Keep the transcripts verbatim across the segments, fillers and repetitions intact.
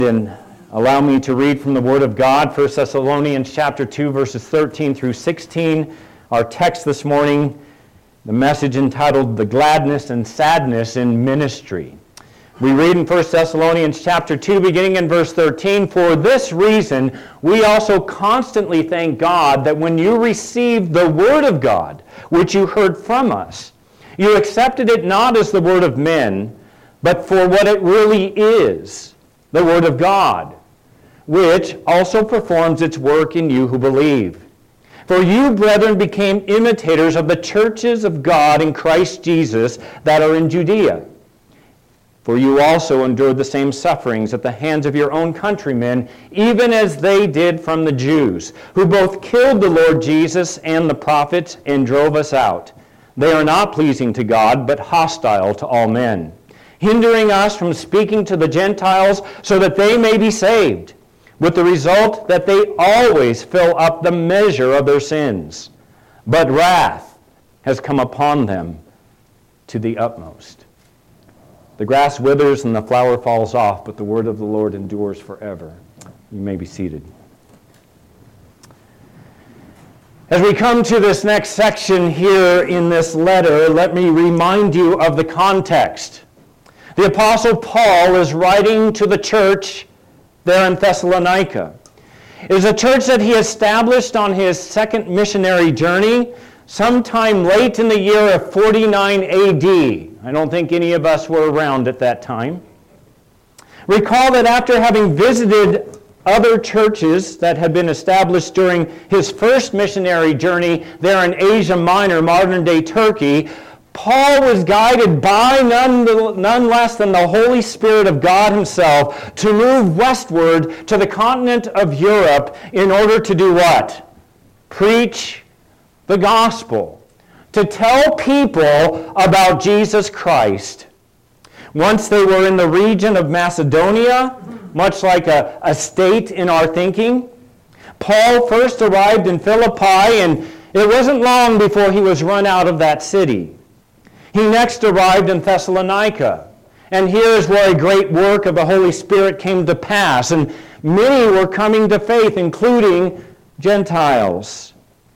And allow me to read from the Word of God, First Thessalonians chapter two, verses thirteen through sixteen. Our text this morning, the message entitled, The Gladness and Sadness in Ministry. We read in First Thessalonians chapter two, beginning in verse thirteen, For this reason we also constantly thank God that when you received the Word of God, which you heard from us, you accepted it not as the word of men, but for what it really is, the Word of God, which also performs its work in you who believe. For you, brethren, became imitators of the churches of God in Christ Jesus that are in Judea. For you also endured the same sufferings at the hands of your own countrymen, even as they did from the Jews, who both killed the Lord Jesus and the prophets and drove us out. They are not pleasing to God, but hostile to all men, hindering us from speaking to the Gentiles so that they may be saved, with the result that they always fill up the measure of their sins. But wrath has come upon them to the utmost. The grass withers and the flower falls off, but the word of the Lord endures forever. You may be seated. As we come to this next section here in this letter, let me remind you of the context. The Apostle Paul is writing to the church there in Thessalonica. It is a church that he established on his second missionary journey sometime late in the year of forty-nine A D. I don't think any of us were around at that time. Recall that after having visited other churches that had been established during his first missionary journey there in Asia Minor, modern-day Turkey, Paul was guided by none, none less than the Holy Spirit of God himself to move westward to the continent of Europe in order to do what? Preach the gospel. To tell people about Jesus Christ. Once they were in the region of Macedonia, much like a, a state in our thinking, Paul first arrived in Philippi, and it wasn't long before he was run out of that city. He next arrived in Thessalonica, and here is where a great work of the Holy Spirit came to pass, and many were coming to faith, including Gentiles.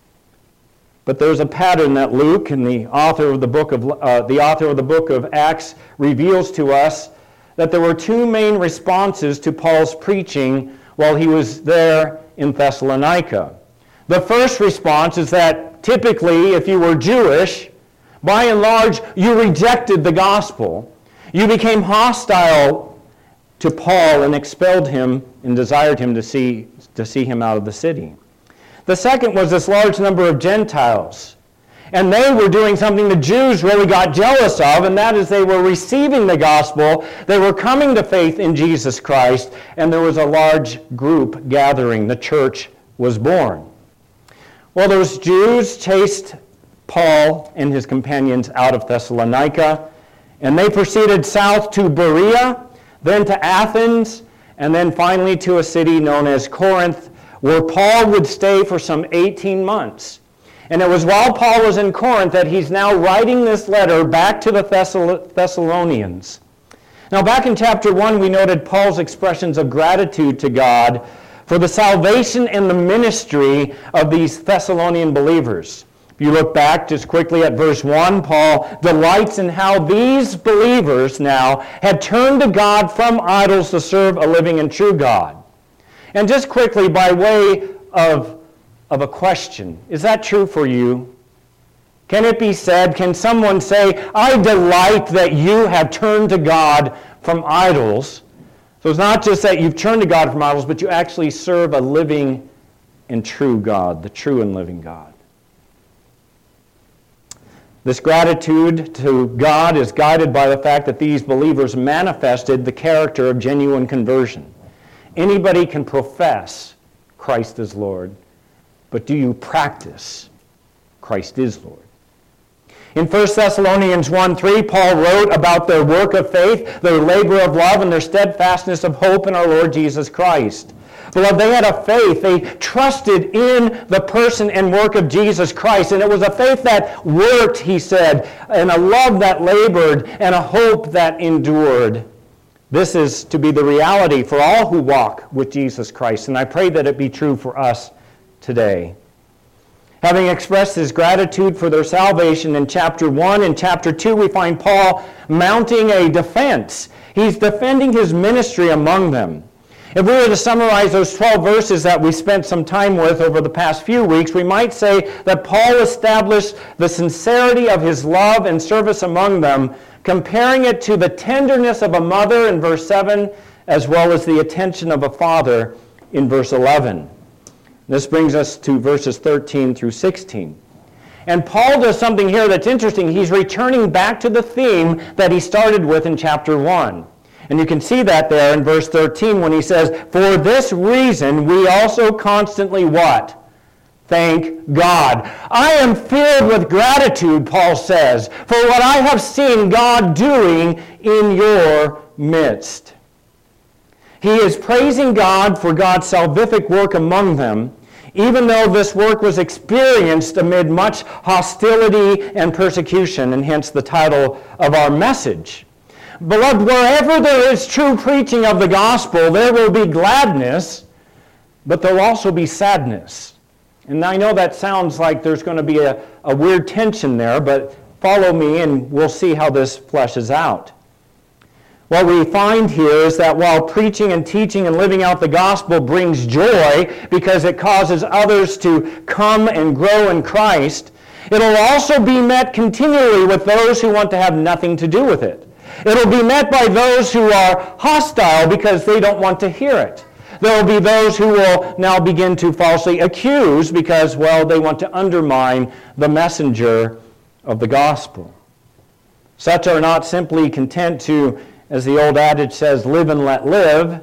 But there's a pattern that Luke, and the author of the book of uh, the author of the book of Acts, reveals to us that there were two main responses to Paul's preaching while he was there in Thessalonica. The first response is that typically, if you were Jewish, by and large, you rejected the gospel. You became hostile to Paul and expelled him and desired him to see, to see him out of the city. The second was this large number of Gentiles. And they were doing something the Jews really got jealous of, and that is they were receiving the gospel. They were coming to faith in Jesus Christ, and there was a large group gathering. The church was born. Well, those Jews chased Paul and his companions out of Thessalonica, and they proceeded south to Berea, then to Athens, and then finally to a city known as Corinth, where Paul would stay for some eighteen months. And it was while Paul was in Corinth that he's now writing this letter back to the Thessal- Thessalonians. Now, back in chapter one, we noted Paul's expressions of gratitude to God for the salvation and the ministry of these Thessalonian believers. If you look back just quickly at verse one, Paul delights in how these believers now had turned to God from idols to serve a living and true God. And just quickly, by way of, of a question, is that true for you? Can it be said, can someone say, I delight that you have turned to God from idols? So it's not just that you've turned to God from idols, but you actually serve a living and true God, the true and living God. This gratitude to God is guided by the fact that these believers manifested the character of genuine conversion. Anybody can profess Christ as Lord, but do you practice Christ is Lord? In First Thessalonians one three, Paul wrote about their work of faith, their labor of love, and their steadfastness of hope in our Lord Jesus Christ. Beloved, they had a faith. They trusted in the person and work of Jesus Christ. And it was a faith that worked, he said, and a love that labored, and a hope that endured. This is to be the reality for all who walk with Jesus Christ, and I pray that it be true for us today. Having expressed his gratitude for their salvation in chapter one, in chapter two we find Paul mounting a defense. He's defending his ministry among them. If we were to summarize those twelve verses that we spent some time with over the past few weeks, we might say that Paul established the sincerity of his love and service among them, comparing it to the tenderness of a mother in verse seven, as well as the attention of a father in verse eleven. This brings us to verses thirteen through sixteen. And Paul does something here that's interesting. He's returning back to the theme that he started with in chapter one. And you can see that there in verse thirteen when he says, "For this reason we also constantly" what? Thank God. I am filled with gratitude, Paul says, for what I have seen God doing in your midst. He is praising God for God's salvific work among them, even though this work was experienced amid much hostility and persecution, and hence the title of our message. Beloved, wherever there is true preaching of the gospel, there will be gladness, but there will also be sadness. And I know that sounds like there's going to be a, a weird tension there, but follow me and we'll see how this fleshes out. What we find here is that while preaching and teaching and living out the gospel brings joy because it causes others to come and grow in Christ, it'll also be met continually with those who want to have nothing to do with it. It'll be met by those who are hostile because they don't want to hear it. There will be those who will now begin to falsely accuse because, well, they want to undermine the messenger of the gospel. Such are not simply content to, as the old adage says, live and let live.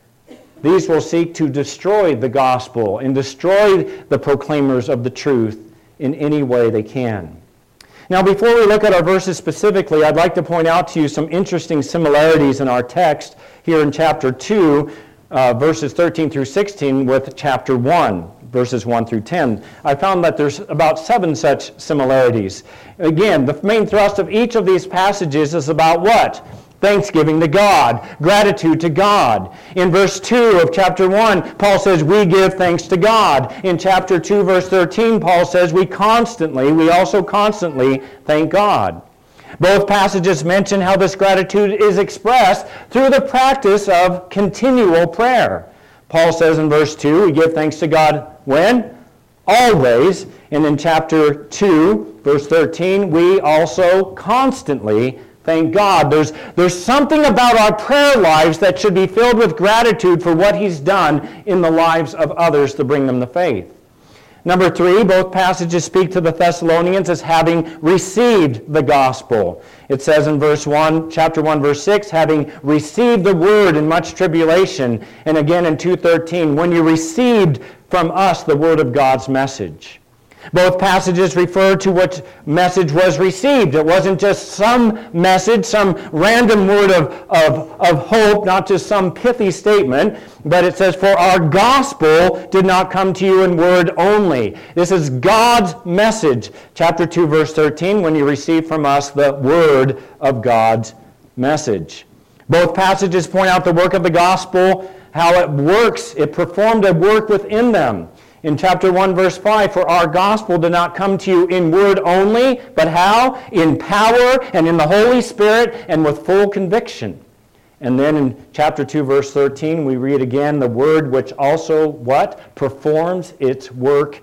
These will seek to destroy the gospel and destroy the proclaimers of the truth in any way they can. Now, before we look at our verses specifically, I'd like to point out to you some interesting similarities in our text here in chapter two, uh, verses thirteen through sixteen, with chapter one, verses one through ten. I found that there's about seven such similarities. Again, the main thrust of each of these passages is about what? Thanksgiving to God, gratitude to God. In verse two of chapter one, Paul says, we give thanks to God. In chapter two, verse thirteen, Paul says, we constantly, we also constantly thank God. Both passages mention how this gratitude is expressed through the practice of continual prayer. Paul says in verse two, we give thanks to God when? Always. And in chapter two, verse thirteen, we also constantly thank God. There's, there's something about our prayer lives that should be filled with gratitude for what He's done in the lives of others to bring them to faith. Number three, both passages speak to the Thessalonians as having received the gospel. It says in verse one, chapter one, verse six, having received the word in much tribulation. And again in two thirteen, when you received from us the word of God's message. Both passages refer to what message was received. It wasn't just some message, some random word of, of, of hope, not just some pithy statement, but it says, for our gospel did not come to you in word only. This is God's message. Chapter two, verse thirteen, when you receive from us the word of God's message. Both passages point out the work of the gospel, how it works. It performed a work within them. In chapter one, verse five, for our gospel did not come to you in word only, but how? In power and in the Holy Spirit and with full conviction. And then in chapter two, verse thirteen, we read again the word which also, what? Performs its work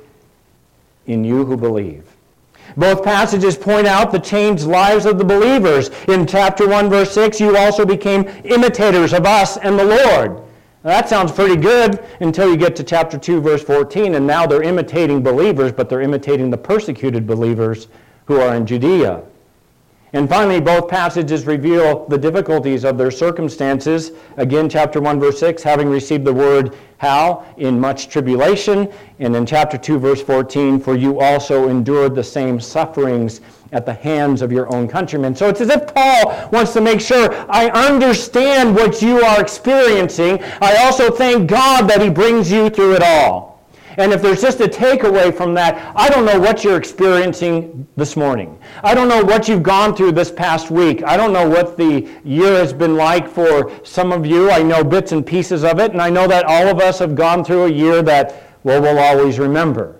in you who believe. Both passages point out the changed lives of the believers. In chapter one, verse six, you also became imitators of us and the Lord. Now, that sounds pretty good until you get to chapter two, verse fourteen, and now they're imitating believers, but they're imitating the persecuted believers who are in Judea. And finally, both passages reveal the difficulties of their circumstances. Again, chapter one, verse six, having received the word, how? In much tribulation. And in chapter two, verse fourteen, for you also endured the same sufferings at the hands of your own countrymen. So it's as if Paul wants to make sure, I understand what you are experiencing. I also thank God that He brings you through it all. And if there's just a takeaway from that, I don't know what you're experiencing this morning. I don't know what you've gone through this past week. I don't know what the year has been like for some of you. I know bits and pieces of it, and I know that all of us have gone through a year that, well, we'll always remember.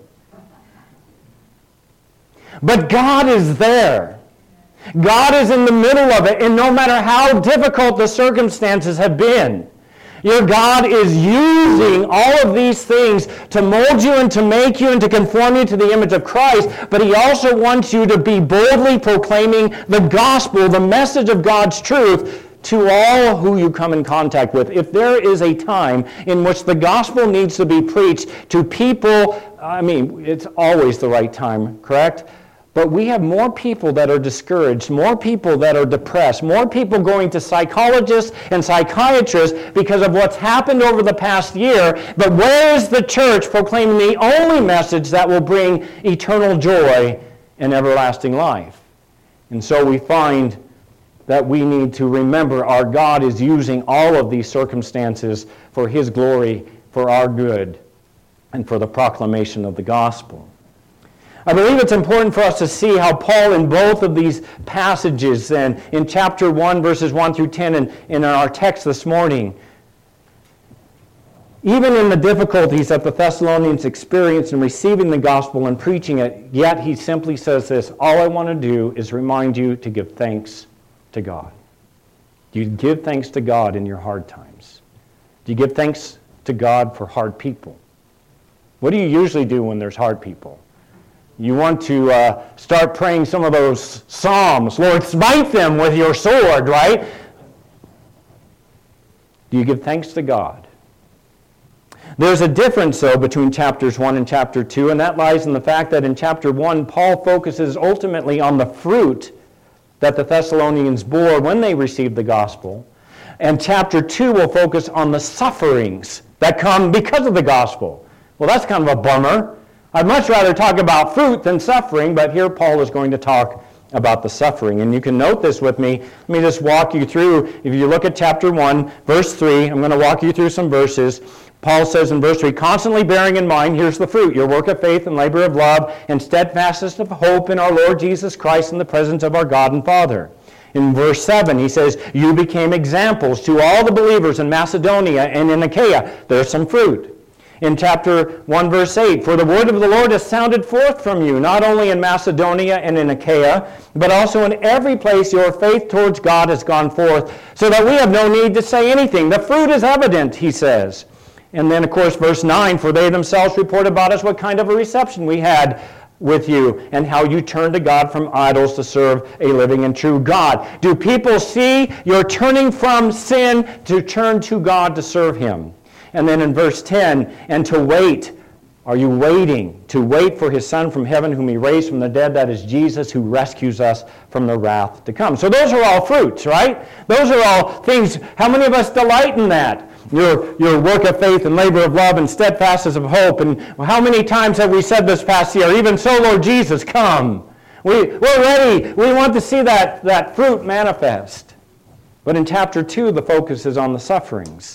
But God is there. God is in the middle of it, and no matter how difficult the circumstances have been, your God is using all of these things to mold you and to make you and to conform you to the image of Christ, but He also wants you to be boldly proclaiming the gospel, the message of God's truth, to all who you come in contact with. If there is a time in which the gospel needs to be preached to people, I mean, it's always the right time, correct? But we have more people that are discouraged, more people that are depressed, more people going to psychologists and psychiatrists because of what's happened over the past year. But where is the church proclaiming the only message that will bring eternal joy and everlasting life? And so we find that we need to remember our God is using all of these circumstances for His glory, for our good, and for the proclamation of the gospel. I believe it's important for us to see how Paul in both of these passages, and in chapter one, verses one through ten, and in our text this morning, even in the difficulties that the Thessalonians experienced in receiving the gospel and preaching it, yet he simply says this: all I want to do is remind you to give thanks to God. Do you give thanks to God in your hard times? Do you give thanks to God for hard people? What do you usually do when there's hard people? You want to uh, start praying some of those psalms. Lord, smite them with your sword, right? Do you give thanks to God? There's a difference, though, between chapters one and chapter two, and that lies in the fact that in chapter one, Paul focuses ultimately on the fruit that the Thessalonians bore when they received the gospel. And chapter two will focus on the sufferings that come because of the gospel. Well, that's kind of a bummer. I'd much rather talk about fruit than suffering, but here Paul is going to talk about the suffering. And you can note this with me. Let me just walk you through. If you look at chapter one, verse three, I'm going to walk you through some verses. Paul says in verse three, constantly bearing in mind, here's the fruit, your work of faith and labor of love and steadfastness of hope in our Lord Jesus Christ in the presence of our God and Father. In verse seven, he says, you became examples to all the believers in Macedonia and in Achaia. There's some fruit. In chapter one, verse eight, for the word of the Lord has sounded forth from you, not only in Macedonia and in Achaia, but also in every place your faith towards God has gone forth, so that we have no need to say anything. The fruit is evident, he says. And then, of course, verse nine, for they themselves report about us what kind of a reception we had with you, and how you turned to God from idols to serve a living and true God. Do people see you're turning from sin to turn to God to serve Him? And then in verse ten, and to wait. Are you waiting? To wait for His Son from heaven, whom He raised from the dead, that is Jesus, who rescues us from the wrath to come. So those are all fruits, right? Those are all things. How many of us delight in that? Your, your work of faith and labor of love and steadfastness of hope. And how many times have we said this past year, even so, Lord Jesus, come. We, we're ready. We want to see that, that fruit manifest. But in chapter two, the focus is on the sufferings.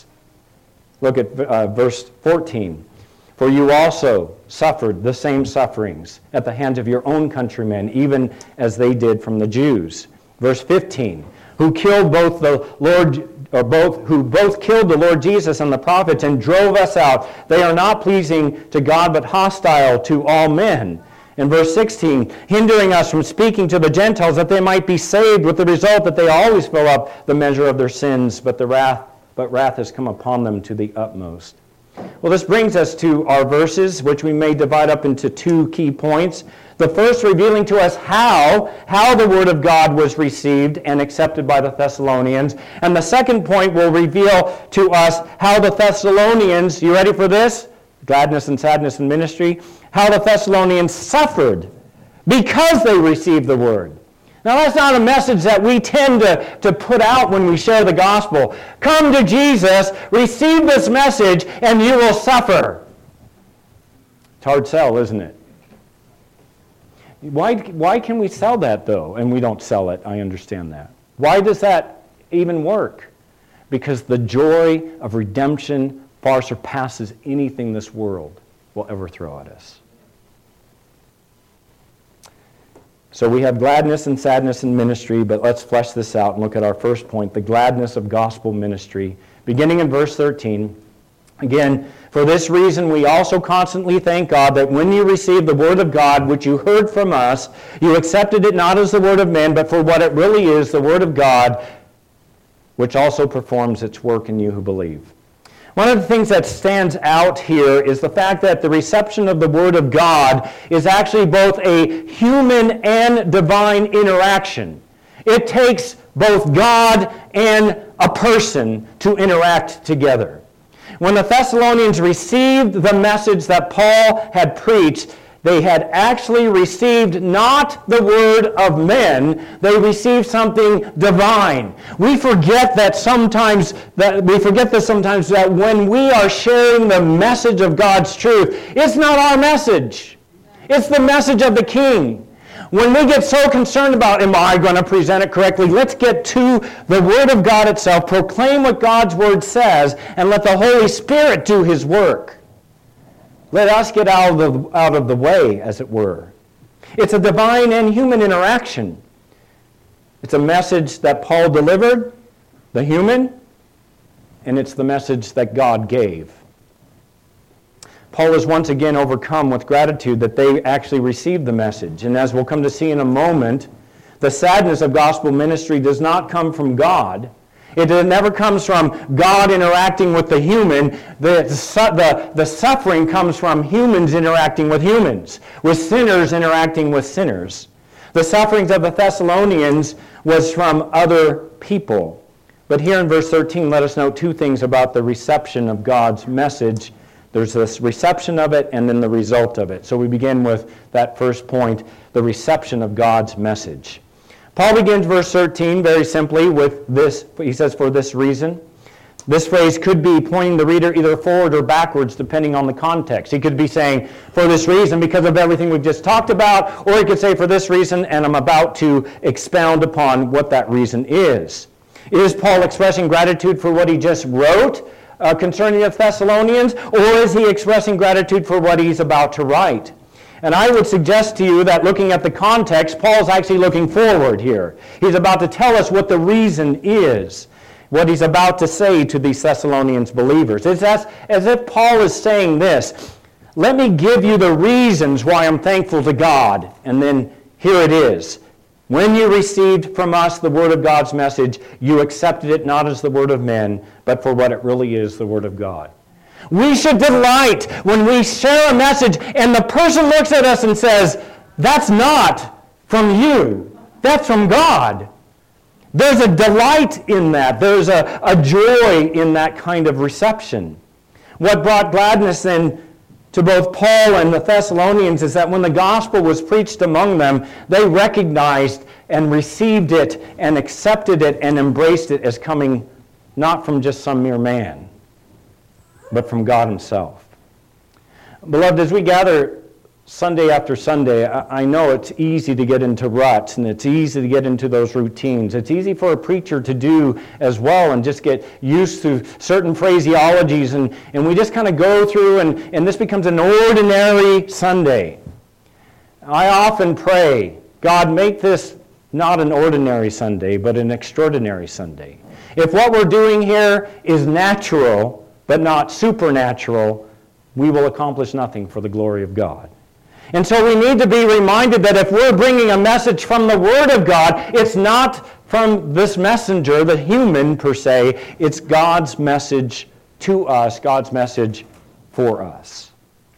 Look at uh, verse fourteen. For you also suffered the same sufferings at the hands of your own countrymen, even as they did from the Jews. Verse fifteen. Who killed both the Lord, or both who both killed the Lord Jesus and the prophets and drove us out. They are not pleasing to God, but hostile to all men. In verse sixteen, hindering us from speaking to the Gentiles that they might be saved, with the result that they always fill up the measure of their sins, but the wrath but wrath has come upon them to the utmost. Well, this brings us to our verses, which we may divide up into two key points. The first revealing to us how, how the Word of God was received and accepted by the Thessalonians. And the second point will reveal to us how the Thessalonians, you ready for this? Gladness and sadness in ministry. How the Thessalonians suffered because they received the Word. Now, that's not a message that we tend to, to put out when we share the gospel. Come to Jesus, receive this message, and you will suffer. It's a hard sell, isn't it? Why, why can we sell that, though, and we don't sell it? I understand that. Why does that even work? Because the joy of redemption far surpasses anything this world will ever throw at us. So we have gladness and sadness in ministry, but let's flesh this out and look at our first point, the gladness of gospel ministry. Beginning in verse thirteen, again, for this reason we also constantly thank God that when you received the word of God, which you heard from us, you accepted it not as the word of men, but for what it really is, the word of God, which also performs its work in you who believe. One of the things that stands out here is the fact that the reception of the Word of God is actually both a human and divine interaction. It takes both God and a person to interact together. When the Thessalonians received the message that Paul had preached, they had actually received not the word of men, they received something divine. We forget that sometimes, that we forget this sometimes, that when we are sharing the message of God's truth, it's not our message. It's the message of the King. When we get so concerned about, am I going to present it correctly? Let's get to the Word of God itself, proclaim what God's Word says, and let the Holy Spirit do His work. Let us get out of the, out of the way, as it were. It's a divine and human interaction. It's a message that Paul delivered, the human, and it's the message that God gave. Paul is once again overcome with gratitude that they actually received the message. And as we'll come to see in a moment, the sadness of gospel ministry does not come from God. It never comes from God interacting with the human. The, the, the suffering comes from humans interacting with humans, with sinners interacting with sinners. The sufferings of the Thessalonians was from other people. But here in verse thirteen, let us note two things about the reception of God's message. There's this reception of it and then the result of it. So we begin with that first point, the reception of God's message. Paul begins verse thirteen very simply with this. He says, for this reason. This phrase could be pointing the reader either forward or backwards depending on the context. He could be saying, for this reason, because of everything we've just talked about, or he could say, for this reason, and I'm about to expound upon what that reason is. Is Paul expressing gratitude for what he just wrote uh, concerning the Thessalonians, or is he expressing gratitude for what he's about to write? And I would suggest to you that looking at the context, Paul's actually looking forward here. He's about to tell us what the reason is, what he's about to say to these Thessalonians believers. It's as, as if Paul is saying this, let me give you the reasons why I'm thankful to God. And then here it is. When you received from us the word of God's message, you accepted it not as the word of men, but for what it really is, the word of God. We should delight when we share a message and the person looks at us and says, that's not from you, that's from God. There's a delight in that. There's a, a joy in that kind of reception. What brought gladness then to both Paul and the Thessalonians is that when the gospel was preached among them, they recognized and received it and accepted it and embraced it as coming not from just some mere man, but from God Himself. Beloved, as we gather Sunday after Sunday, I know it's easy to get into ruts and it's easy to get into those routines. It's easy for a preacher to do as well and just get used to certain phraseologies and, and we just kind of go through and, and this becomes an ordinary Sunday. I often pray, God, make this not an ordinary Sunday, but an extraordinary Sunday. If what we're doing here is natural, but not supernatural, we will accomplish nothing for the glory of God. And so we need to be reminded that if we're bringing a message from the Word of God, it's not from this messenger, the human per se, it's God's message to us, God's message for us.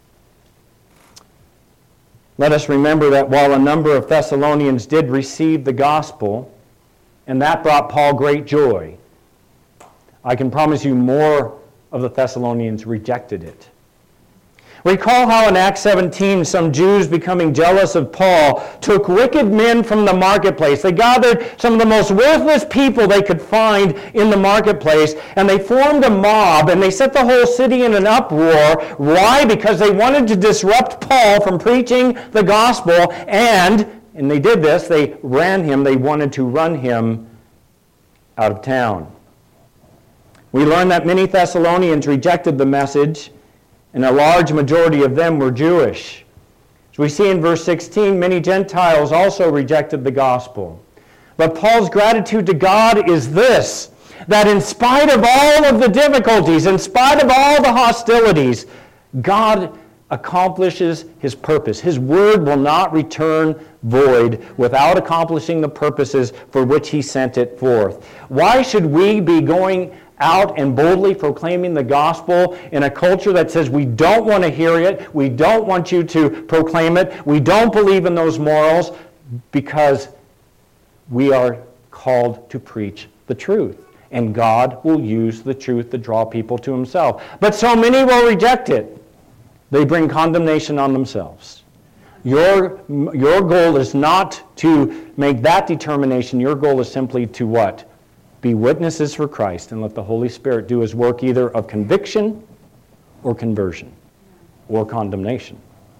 Let us remember that while a number of Thessalonians did receive the gospel, and that brought Paul great joy, I can promise you more of the Thessalonians rejected it. Recall how in Acts seventeen, some Jews becoming jealous of Paul took wicked men from the marketplace. They gathered some of the most worthless people they could find in the marketplace, and they formed a mob, and they set the whole city in an uproar. Why? Because they wanted to disrupt Paul from preaching the gospel, and, and they did this, they ran him, they wanted to run him out of town. We learn that many Thessalonians rejected the message, and a large majority of them were Jewish. As we see in verse sixteen, many Gentiles also rejected the gospel. But Paul's gratitude to God is this, that in spite of all of the difficulties, in spite of all the hostilities, God accomplishes his purpose. His word will not return void without accomplishing the purposes for which he sent it forth. Why should we be going out and boldly proclaiming the gospel in a culture that says we don't want to hear it, we don't want you to proclaim it, we don't believe in those morals? Because we are called to preach the truth. And God will use the truth to draw people to himself. But so many will reject it. They bring condemnation on themselves. Your, your goal is not to make that determination. Your goal is simply to what? Be witnesses for Christ and let the Holy Spirit do his work either of conviction or conversion or condemnation.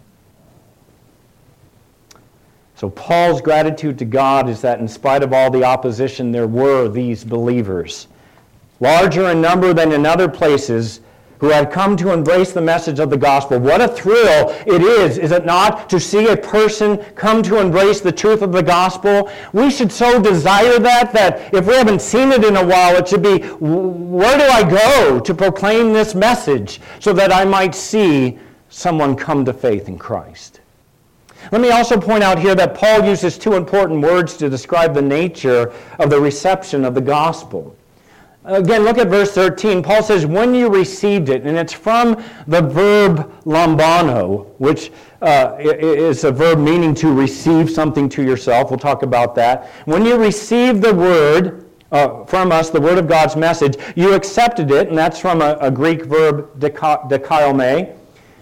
So Paul's gratitude to God is that in spite of all the opposition, there were these believers, larger in number than in other places, who had come to embrace the message of the gospel. What a thrill it is, is it not, to see a person come to embrace the truth of the gospel? We should so desire that, that if we haven't seen it in a while, it should be, where do I go to proclaim this message so that I might see someone come to faith in Christ? Let me also point out here that Paul uses two important words to describe the nature of the reception of the gospel. Again, look at verse thirteen. Paul says, when you received it, and it's from the verb lambano, which uh, is a verb meaning to receive something to yourself. We'll talk about that. When you received the word uh, from us, the word of God's message, you accepted it, and that's from a, a Greek verb, dikailme.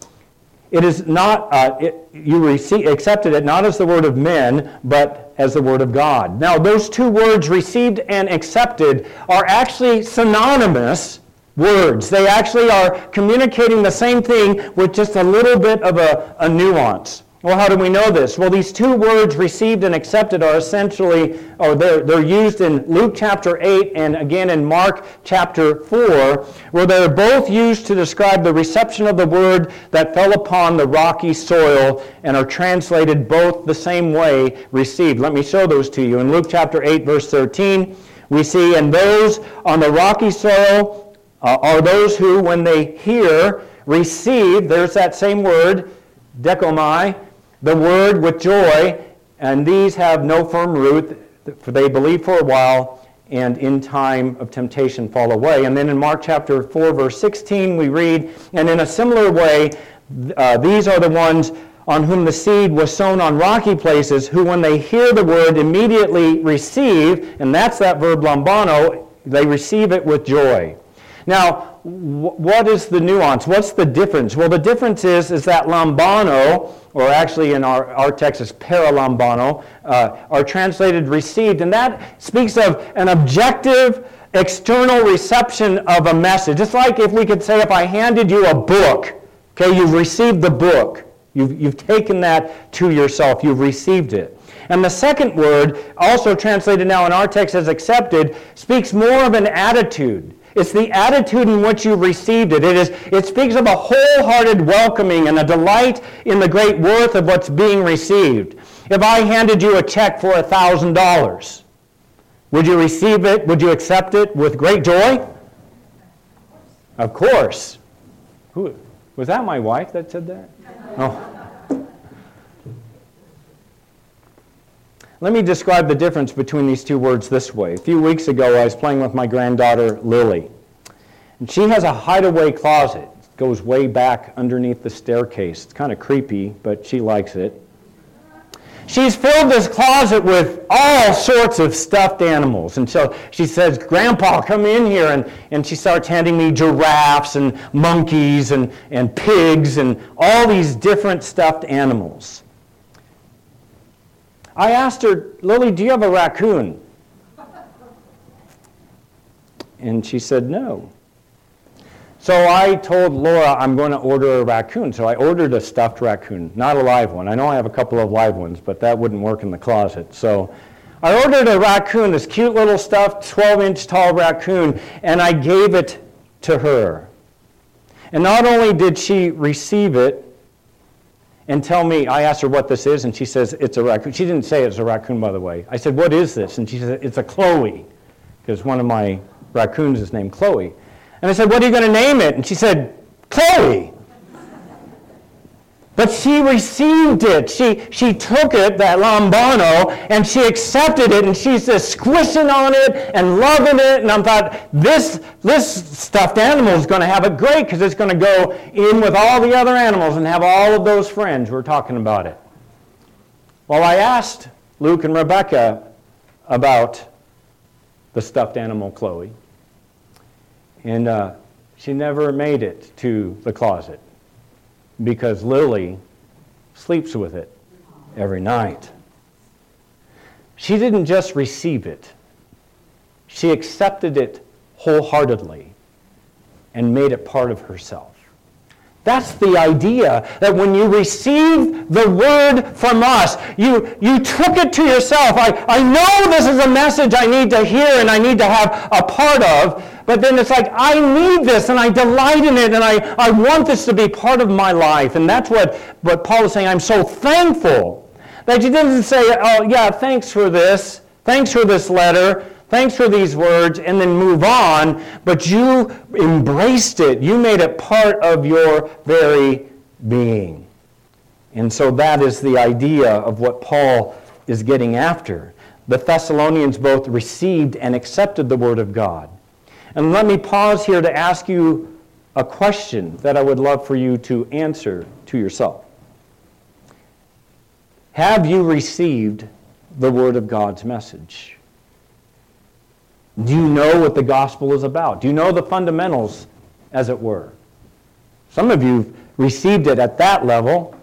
It is not, uh, it, you receive, accepted it not as the word of men, but as the word of God. Now, those two words, received and accepted, are actually synonymous words. They actually are communicating the same thing with just a little bit of a, a nuance. Well, how do we know this? Well, these two words, received and accepted, are essentially, or they're, they're used in Luke chapter eight and again in Mark chapter four, where they're both used to describe the reception of the word that fell upon the rocky soil and are translated both the same way, received. Let me show those to you. In Luke chapter eight, verse thirteen, we see, and those on the rocky soil uh, are those who, when they hear, receive, there's that same word, dekomai, the word with joy, and these have no firm root, for they believe for a while, and in time of temptation fall away. And then in Mark chapter four, verse sixteen, we read, and in a similar way, uh, these are the ones on whom the seed was sown on rocky places, who when they hear the word immediately receive, and that's that verb lambano, they receive it with joy. Now, what is the nuance? What's the difference? Well, the difference is, is that lambano, or actually in our, our text is paralambano, uh, are translated received, and that speaks of an objective, external reception of a message. It's like if we could say, if I handed you a book, okay, you've received the book. You've, you've taken that to yourself. You've received it. And the second word, also translated now in our text as accepted, speaks more of an attitude. It's the attitude in which you received it. It is. It speaks of a wholehearted welcoming and a delight in the great worth of what's being received. If I handed you a check for one thousand dollars, would you receive it? Would you accept it with great joy? Of course. Who, was that my wife that said that? Oh. Let me describe the difference between these two words this way. A few weeks ago, I was playing with my granddaughter, Lily. And she has a hideaway closet. It goes way back underneath the staircase. It's kind of creepy, but she likes it. She's filled this closet with all sorts of stuffed animals. And so she says, Grandpa, come in here. And, and she starts handing me giraffes and monkeys and, and pigs and all these different stuffed animals. I asked her, Lily, do you have a raccoon? And she said, no. So I told Laura I'm going to order a raccoon. So I ordered a stuffed raccoon, not a live one. I know I have a couple of live ones, but that wouldn't work in the closet. So I ordered a raccoon, this cute little stuffed twelve inch tall raccoon, and I gave it to her. And not only did she receive it and tell me, I asked her what this is, and she says, it's a raccoon. She didn't say it's a raccoon, by the way. I said, what is this? And she said, it's a Chloe, because one of my raccoons is named Chloe. And I said, what are you going to name it? And she said, Chloe. But she received it. She, she took it, that lambano, and she accepted it, and she's just squishing on it and loving it. And I thought, this, this stuffed animal is going to have it great because it's going to go in with all the other animals and have all of those friends who are talking about it. Well, I asked Luke and Rebecca about the stuffed animal, Chloe, and uh, she never made it to the closet, because Lily sleeps with it every night. She didn't just receive it. She accepted it wholeheartedly and made it part of herself. That's the idea, that when you receive the word from us, you, you took it to yourself. I, I know this is a message I need to hear and I need to have a part of, but then it's like, I need this and I delight in it and I, I want this to be part of my life. And that's what, what Paul is saying. I'm so thankful that you didn't say, oh yeah, thanks for this, thanks for this letter, thanks for these words, and then move on, but you embraced it. You made it part of your very being. And so that is the idea of what Paul is getting after. The Thessalonians both received and accepted the word of God. And let me pause here to ask you a question that I would love for you to answer to yourself. Have you received the word of God's message? Do you know what the gospel is about? Do you know the fundamentals, as it were? Some of you received it at that level.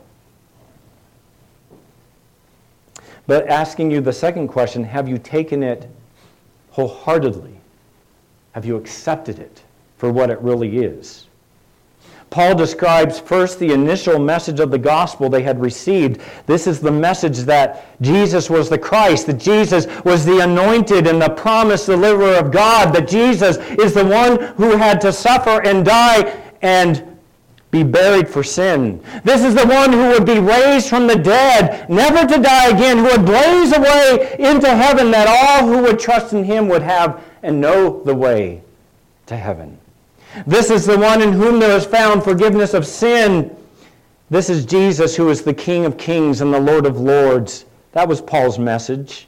But asking you the second question, have you taken it wholeheartedly? Have you accepted it for what it really is? Paul describes first the initial message of the gospel they had received. This is the message that Jesus was the Christ, that Jesus was the anointed and the promised deliverer of God, that Jesus is the one who had to suffer and die and be buried for sin. This is the one who would be raised from the dead, never to die again, who would blaze away into heaven, that all who would trust in him would have and know the way to heaven. This is the one in whom there is found forgiveness of sin. This is Jesus, who is the King of kings and the Lord of lords. That was Paul's message.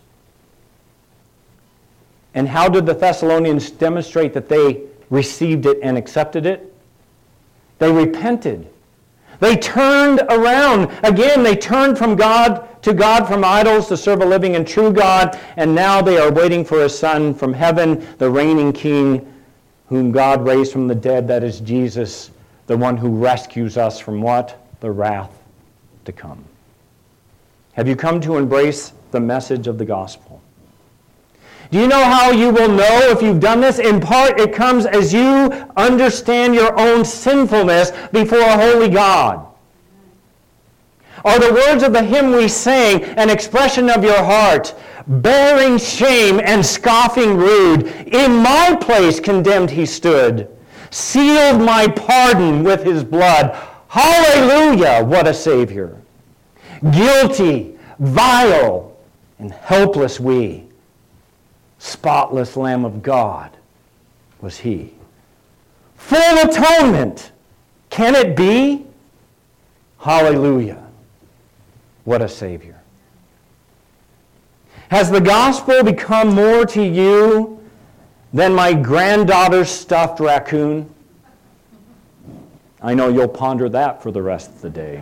And how did the Thessalonians demonstrate that they received it and accepted it? They repented. They turned around. Again, they turned from God to God from idols to serve a living and true God, and now they are waiting for a Son from heaven, the reigning King, whom God raised from the dead. That is Jesus, the one who rescues us from what? The wrath to come. Have you come to embrace the message of the gospel? Do you know how you will know if you've done this? In part, it comes as you understand your own sinfulness before a holy God. Are the words of the hymn we sang an expression of your heart, bearing shame and scoffing rude? In my place condemned he stood, sealed my pardon with his blood. Hallelujah, what a Savior! Guilty, vile, and helpless we. Spotless Lamb of God was he. Full atonement, can it be? Hallelujah, what a Savior. Has the gospel become more to you than my granddaughter's stuffed raccoon? I know you'll ponder that for the rest of the day.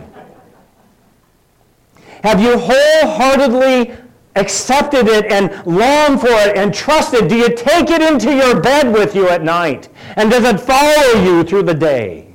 Have you wholeheartedly accepted it and longed for it and trusted? Do you take it into your bed with you at night? And does it follow you through the day?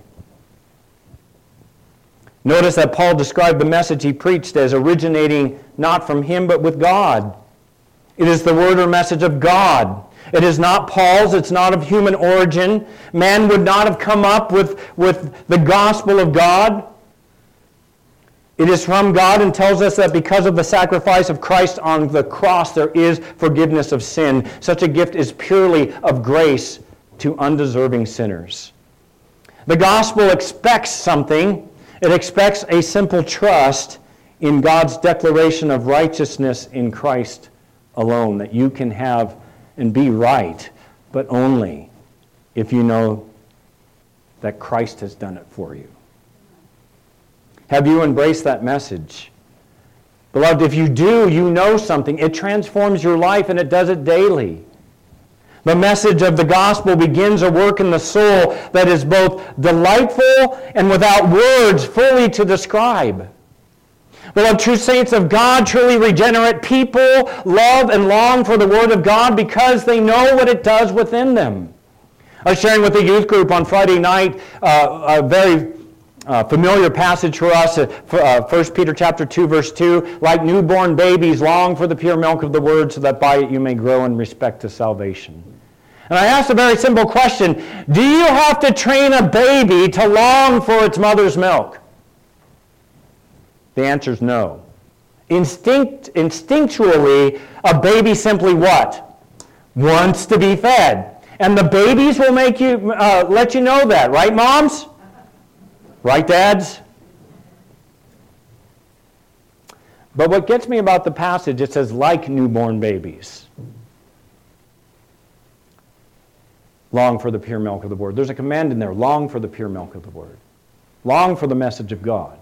Notice that Paul described the message he preached as originating not from him but with God. It is the word or message of God. It is not Paul's. It's not of human origin. Man would not have come up with, with the gospel of God. It is from God and tells us that because of the sacrifice of Christ on the cross, there is forgiveness of sin. Such a gift is purely of grace to undeserving sinners. The gospel expects something. It expects a simple trust in God's declaration of righteousness in Christ alone, that you can have and be right, but only if you know that Christ has done it for you. Have you embraced that message? Beloved, if you do, you know something. It transforms your life, and it does it daily. The message of the gospel begins a work in the soul that is both delightful and without words fully to describe. Beloved, true saints of God, truly regenerate people, love and long for the Word of God because they know what it does within them. I was sharing with the youth group on Friday night uh, a very uh, familiar passage for us, uh, uh, First Peter chapter two, verse two. Like newborn babies, long for the pure milk of the Word, so that by it you may grow in respect to salvation. And I asked a very simple question. Do you have to train a baby to long for its mother's milk? The answer is no. Instinct, instinctually, a baby simply what? Wants to be fed. And the babies will make you, uh, let you know that. Right, moms? Right, dads? But what gets me about the passage, it says, like newborn babies. Long for the pure milk of the Word. There's a command in there. Long for the pure milk of the Word. Long for the message of God.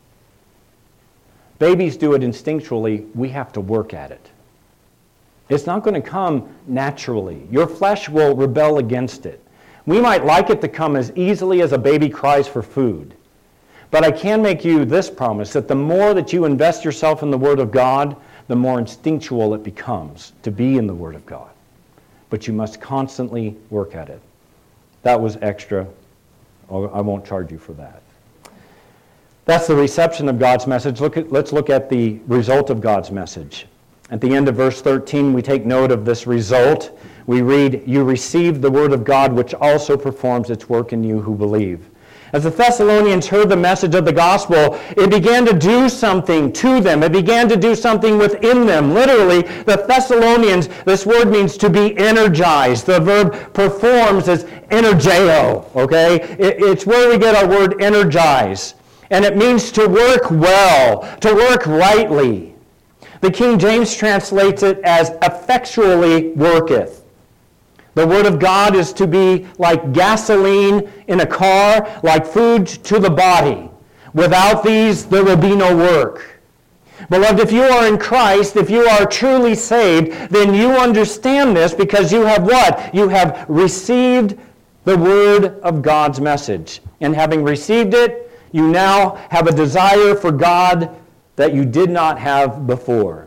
Babies do it instinctually. We have to work at it. It's not going to come naturally. Your flesh will rebel against it. We might like it to come as easily as a baby cries for food. But I can make you this promise, that the more that you invest yourself in the Word of God, the more instinctual it becomes to be in the Word of God. But you must constantly work at it. That was extra. I won't charge you for that. That's the reception of God's message. Look at, let's look at the result of God's message. At the end of verse thirteen, we take note of this result. We read, "You received the word of God, which also performs its work in you who believe." As the Thessalonians heard the message of the gospel, it began to do something to them. It began to do something within them. Literally, the Thessalonians, this word means to be energized. The verb performs is energeo, okay? It, it's where we get our word energize. And it means to work well, to work rightly. The King James translates it as effectually worketh. The Word of God is to be like gasoline in a car, like food to the body. Without these, there will be no work. Beloved, if you are in Christ, if you are truly saved, then you understand this because you have what? You have received the Word of God's message. And having received it, you now have a desire for God that you did not have before.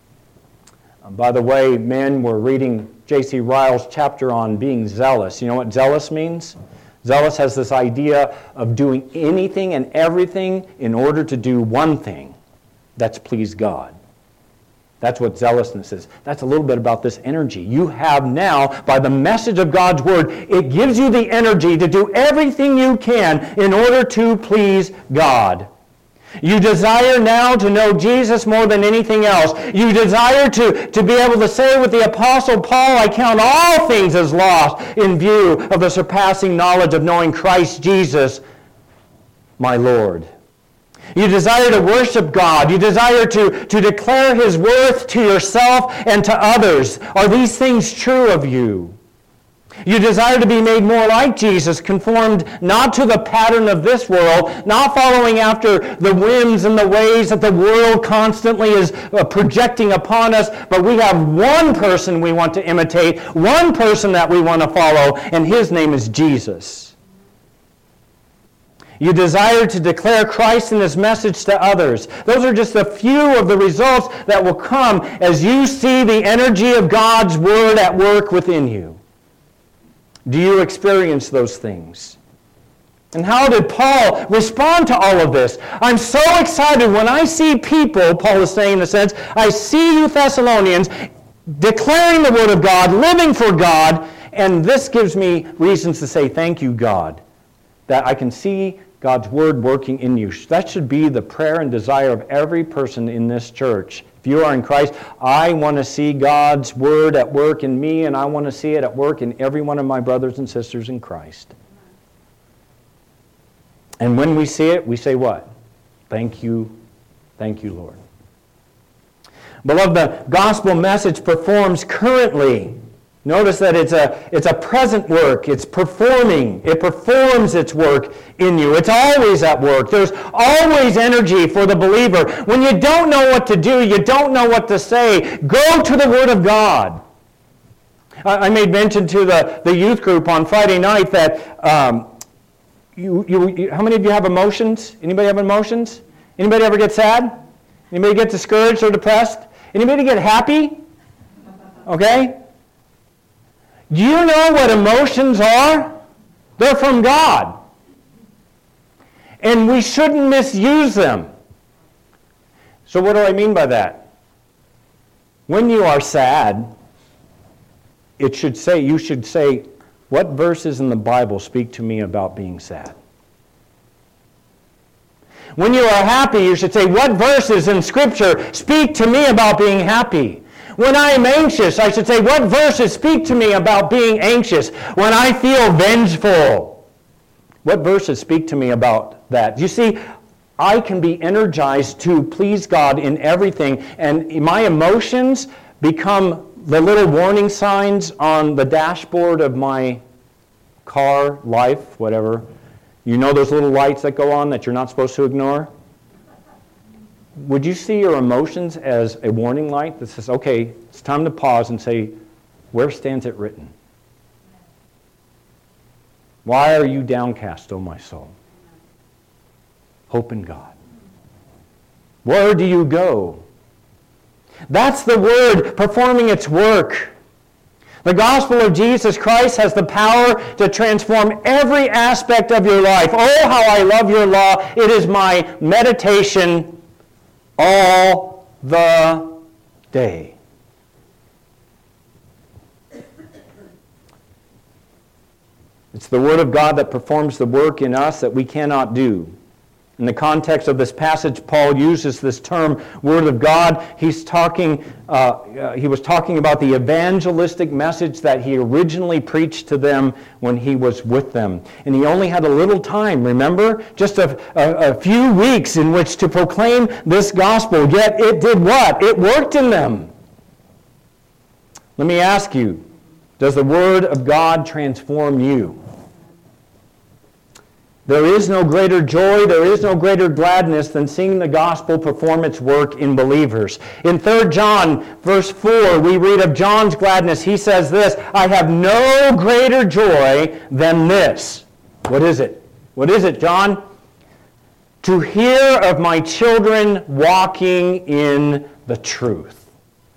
Um, by the way, men, we're reading J C Ryle's chapter on being zealous. You know what zealous means? Zealous has this idea of doing anything and everything in order to do one thing. That's please God. That's what zealousness is. That's a little bit about this energy. You have now, by the message of God's Word, it gives you the energy to do everything you can in order to please God. You desire now to know Jesus more than anything else. You desire to, to be able to say with the Apostle Paul, I count all things as lost in view of the surpassing knowledge of knowing Christ Jesus, my Lord. You desire to worship God. You desire to, to declare His worth to yourself and to others. Are these things true of you? You desire to be made more like Jesus, conformed not to the pattern of this world, not following after the whims and the ways that the world constantly is projecting upon us, but we have one person we want to imitate, one person that we want to follow, and His name is Jesus. You desire to declare Christ and His message to others. Those are just a few of the results that will come as you see the energy of God's Word at work within you. Do you experience those things? And how did Paul respond to all of this? I'm so excited when I see people, Paul is saying in a sense, I see you Thessalonians declaring the Word of God, living for God, and this gives me reasons to say thank you, God, that I can see God's Word working in you. That should be the prayer and desire of every person in this church. If you are in Christ, I want to see God's Word at work in me, and I want to see it at work in every one of my brothers and sisters in Christ. And when we see it, we say what? Thank you, thank you, Lord. Beloved, the gospel message performs currently. Notice that it's a, it's a present work. It's performing. It performs its work in you. It's always at work. There's always energy for the believer. When you don't know what to do, you don't know what to say, go to the Word of God. I, I made mention to the, the youth group on Friday night that um, you, you, you, how many of you have emotions? Anybody have emotions? Anybody ever get sad? Anybody get discouraged or depressed? Anybody get happy? Okay? Do you know what emotions are? They're from God. And we shouldn't misuse them. So what do I mean by that? When you are sad, it should say, you should say, what verses in the Bible speak to me about being sad? When you are happy, you should say, what verses in Scripture speak to me about being happy? When I am anxious, I should say, what verses speak to me about being anxious? When I feel vengeful, what verses speak to me about that? You see, I can be energized to please God in everything, and my emotions become the little warning signs on the dashboard of my car, life, whatever. You know those little lights that go on that you're not supposed to ignore? Would you see your emotions as a warning light that says, okay, it's time to pause and say, where stands it written? Why are you downcast, O my soul? Hope in God. Where do you go? That's the Word performing its work. The gospel of Jesus Christ has the power to transform every aspect of your life. Oh, how I love your law. It is my meditation all the day. It's the Word of God that performs the work in us that we cannot do. In the context of this passage, Paul uses this term, Word of God. He's talking, uh, uh, he was talking about the evangelistic message that he originally preached to them when he was with them. And he only had a little time, remember? Just a, a, a few weeks in which to proclaim this gospel. Yet it did what? It worked in them. Let me ask you, does the Word of God transform you? There is no greater joy, there is no greater gladness than seeing the gospel perform its work in believers. In Third John, verse four, we read of John's gladness. He says this, I have no greater joy than this. What is it? What is it, John? To hear of my children walking in the truth.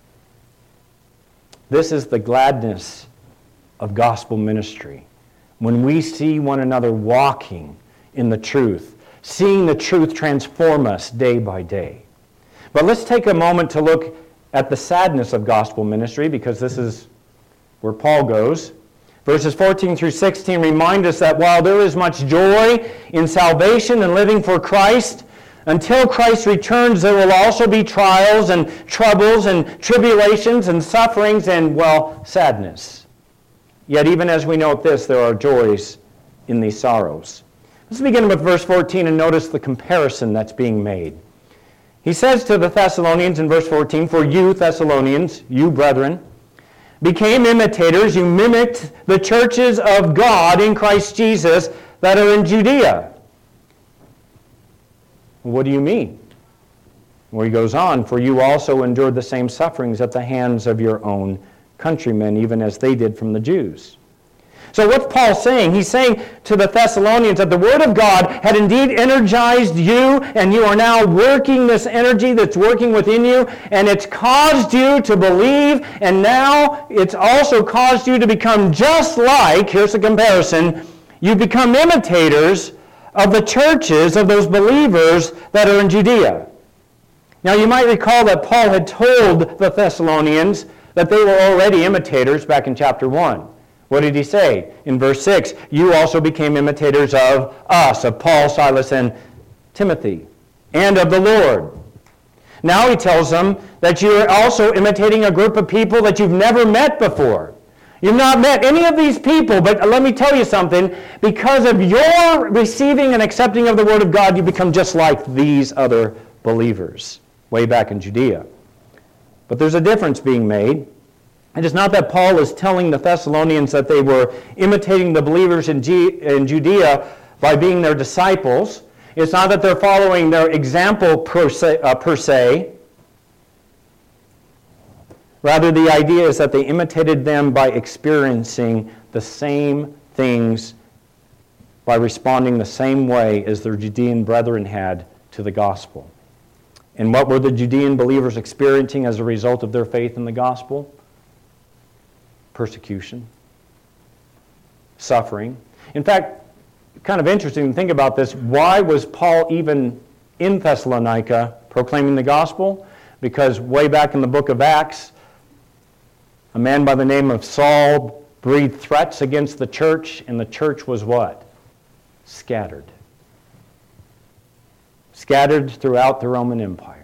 This is the gladness of gospel ministry. When we see one another walking in the truth, seeing the truth transform us day by day. But let's take a moment to look at the sadness of gospel ministry, because this is where Paul goes. Verses fourteen through sixteen remind us that while there is much joy in salvation and living for Christ, until Christ returns there will also be trials and troubles and tribulations and sufferings and, well, sadness. Yet even as we note this, there are joys in these sorrows. Let's begin with verse fourteen and notice the comparison that's being made. He says to the Thessalonians in verse fourteen, for you Thessalonians, you brethren, became imitators, you mimicked the churches of God in Christ Jesus that are in Judea. What do you mean? Well, he goes on, for you also endured the same sufferings at the hands of your own countrymen, even as they did from the Jews. So what's Paul saying? He's saying to the Thessalonians that the Word of God had indeed energized you, and you are now working this energy that's working within you, and it's caused you to believe, and now it's also caused you to become just like, here's a comparison, you become imitators of the churches of those believers that are in Judea. Now you might recall that Paul had told the Thessalonians that they were already imitators back in chapter one. What did he say? In verse six, you also became imitators of us, of Paul, Silas, and Timothy, and of the Lord. Now he tells them that you are also imitating a group of people that you've never met before. You've not met any of these people, but let me tell you something. Because of your receiving and accepting of the Word of God, you become just like these other believers way back in Judea. But there's a difference being made. It is not that Paul is telling the Thessalonians that they were imitating the believers in, G- in Judea by being their disciples. It's not that they're following their example per se, uh, per se. Rather, the idea is that they imitated them by experiencing the same things, by responding the same way as their Judean brethren had to the gospel. And what were the Judean believers experiencing as a result of their faith in the gospel? Persecution, suffering. In fact, kind of interesting to think about this. Why was Paul even in Thessalonica proclaiming the gospel? Because way back in the book of Acts, a man by the name of Saul breathed threats against the church, and the church was what? Scattered. Scattered throughout the Roman Empire.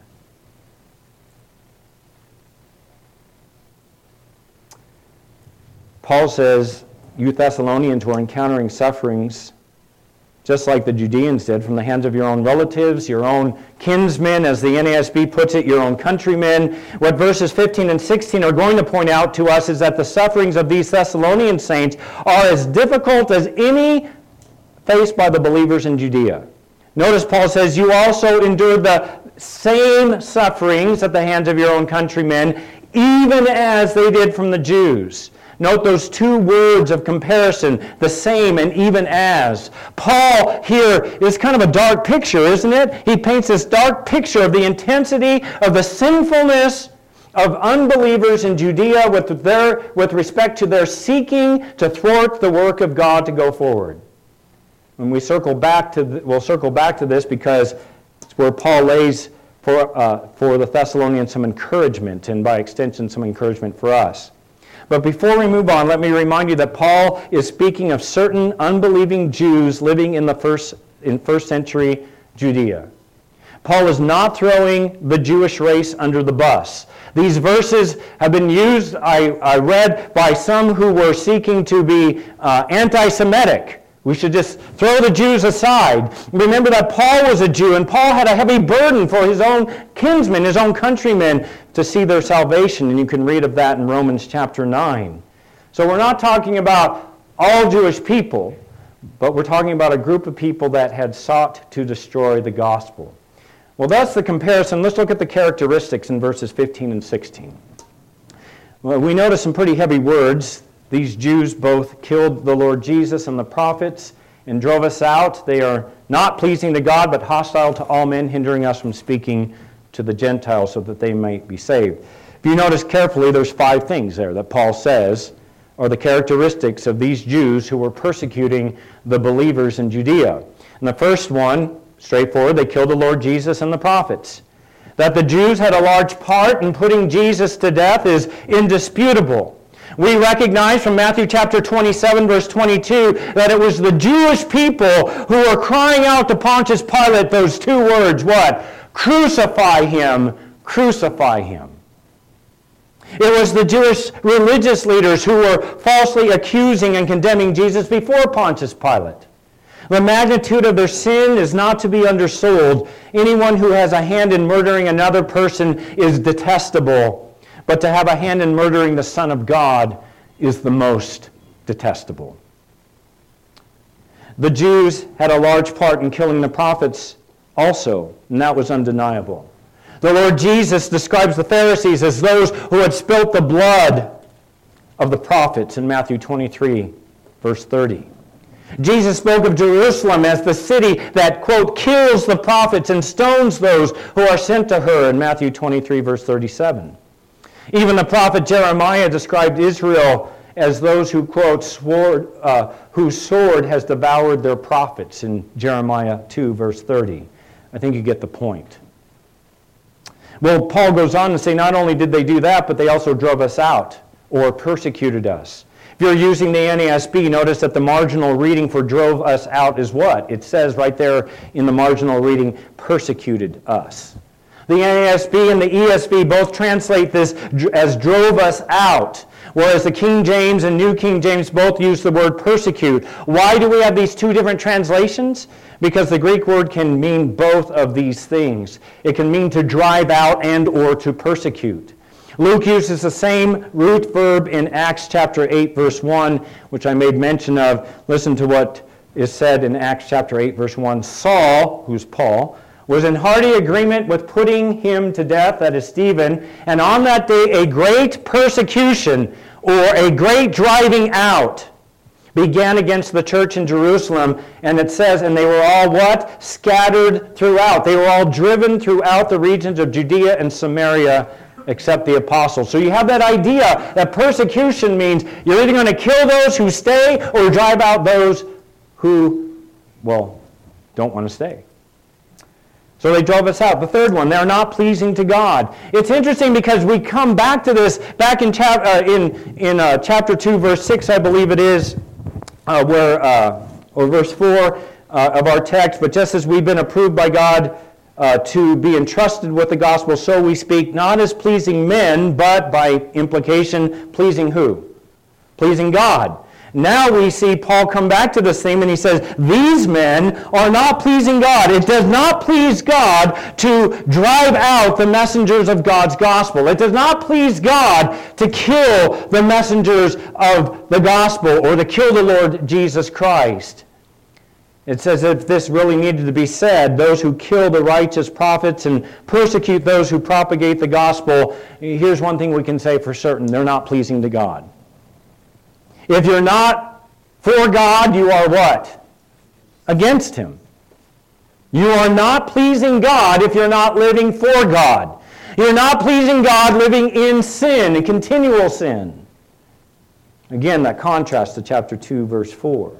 Paul says, you Thessalonians were encountering sufferings just like the Judeans did, from the hands of your own relatives, your own kinsmen, as the N A S B puts it, your own countrymen. What verses fifteen and sixteen are going to point out to us is that the sufferings of these Thessalonian saints are as difficult as any faced by the believers in Judea. Notice Paul says, you also endured the same sufferings at the hands of your own countrymen, even as they did from the Jews. Note those two words of comparison, the same and even as. Paul here is kind of a dark picture, isn't it? He paints this dark picture of the intensity of the sinfulness of unbelievers in Judea with, their, with respect to their seeking to thwart the work of God to go forward. When we circle back to, the, we'll circle back to this because it's where Paul lays for, uh, for the Thessalonians some encouragement, and by extension some encouragement for us. But before we move on, let me remind you that Paul is speaking of certain unbelieving Jews living in the first in first century Judea. Paul is not throwing the Jewish race under the bus. These verses have been used, I, I read, by some who were seeking to be uh, anti-Semitic. We should just throw the Jews aside. Remember that Paul was a Jew, and Paul had a heavy burden for his own kinsmen, his own countrymen, to see their salvation. And you can read of that in Romans chapter nine. So we're not talking about all Jewish people, but we're talking about a group of people that had sought to destroy the gospel. Well, that's the comparison. Let's look at the characteristics in verses fifteen and sixteen. Well, we notice some pretty heavy words. These Jews both killed the Lord Jesus and the prophets and drove us out. They are not pleasing to God, but hostile to all men, hindering us from speaking to the Gentiles so that they might be saved. If you notice carefully, there's five things there that Paul says are the characteristics of these Jews who were persecuting the believers in Judea. And the first one, straightforward, they killed the Lord Jesus and the prophets. That the Jews had a large part in putting Jesus to death is indisputable. We recognize from Matthew chapter twenty-seven, verse twenty-two, that it was the Jewish people who were crying out to Pontius Pilate those two words, what? Crucify him, crucify him. It was the Jewish religious leaders who were falsely accusing and condemning Jesus before Pontius Pilate. The magnitude of their sin is not to be undersold. Anyone who has a hand in murdering another person is detestable. But to have a hand in murdering the Son of God is the most detestable. The Jews had a large part in killing the prophets also, and that was undeniable. The Lord Jesus describes the Pharisees as those who had spilt the blood of the prophets in Matthew twenty-three, verse thirty. Jesus spoke of Jerusalem as the city that, quote, kills the prophets and stones those who are sent to her in Matthew twenty-three, verse thirty-seven. Even the prophet Jeremiah described Israel as those who, quote, sword, uh, whose sword has devoured their prophets in Jeremiah two, verse thirty. I think you get the point. Well, Paul goes on to say not only did they do that, but they also drove us out or persecuted us. If you're using the N A S B, notice that the marginal reading for drove us out is what? It says right there in the marginal reading, persecuted us. The N A S B and the E S V both translate this as drove us out. whereas the King James and New King James both use the word persecute. Why do we have these two different translations? Because the Greek word can mean both of these things. It can mean to drive out and or to persecute. Luke uses the same root verb in Acts chapter eight, verse one, which I made mention of. Listen to what is said in Acts chapter eight, verse one. Saul, who's Paul, was in hearty agreement with putting him to death, that is Stephen, and on that day a great persecution, or a great driving out, began against the church in Jerusalem, and it says, and they were all what? Scattered throughout. They were all driven throughout the regions of Judea and Samaria, except the apostles. So you have that idea that persecution means you're either going to kill those who stay or drive out those who, well, don't want to stay. So they drove us out. The third one, they're not pleasing to God. It's interesting because we come back to this, back in, chap- uh, in, in uh, chapter two, verse six, I believe it is, uh, where, uh, or verse four uh, of our text, but just as we've been approved by God uh, to be entrusted with the gospel, so we speak, not as pleasing men, but by implication, pleasing who? Pleasing God. Now we see Paul come back to this theme and he says, these men are not pleasing God. It does not please God to drive out the messengers of God's gospel. It does not please God to kill the messengers of the gospel or to kill the Lord Jesus Christ. It says if this really needed to be said, those who kill the righteous prophets and persecute those who propagate the gospel, here's one thing we can say for certain, they're not pleasing to God. If you're not for God, you are what? Against Him. You are not pleasing God if you're not living for God. You're not pleasing God living in sin, in continual sin. Again, that contrast to chapter two, verse four.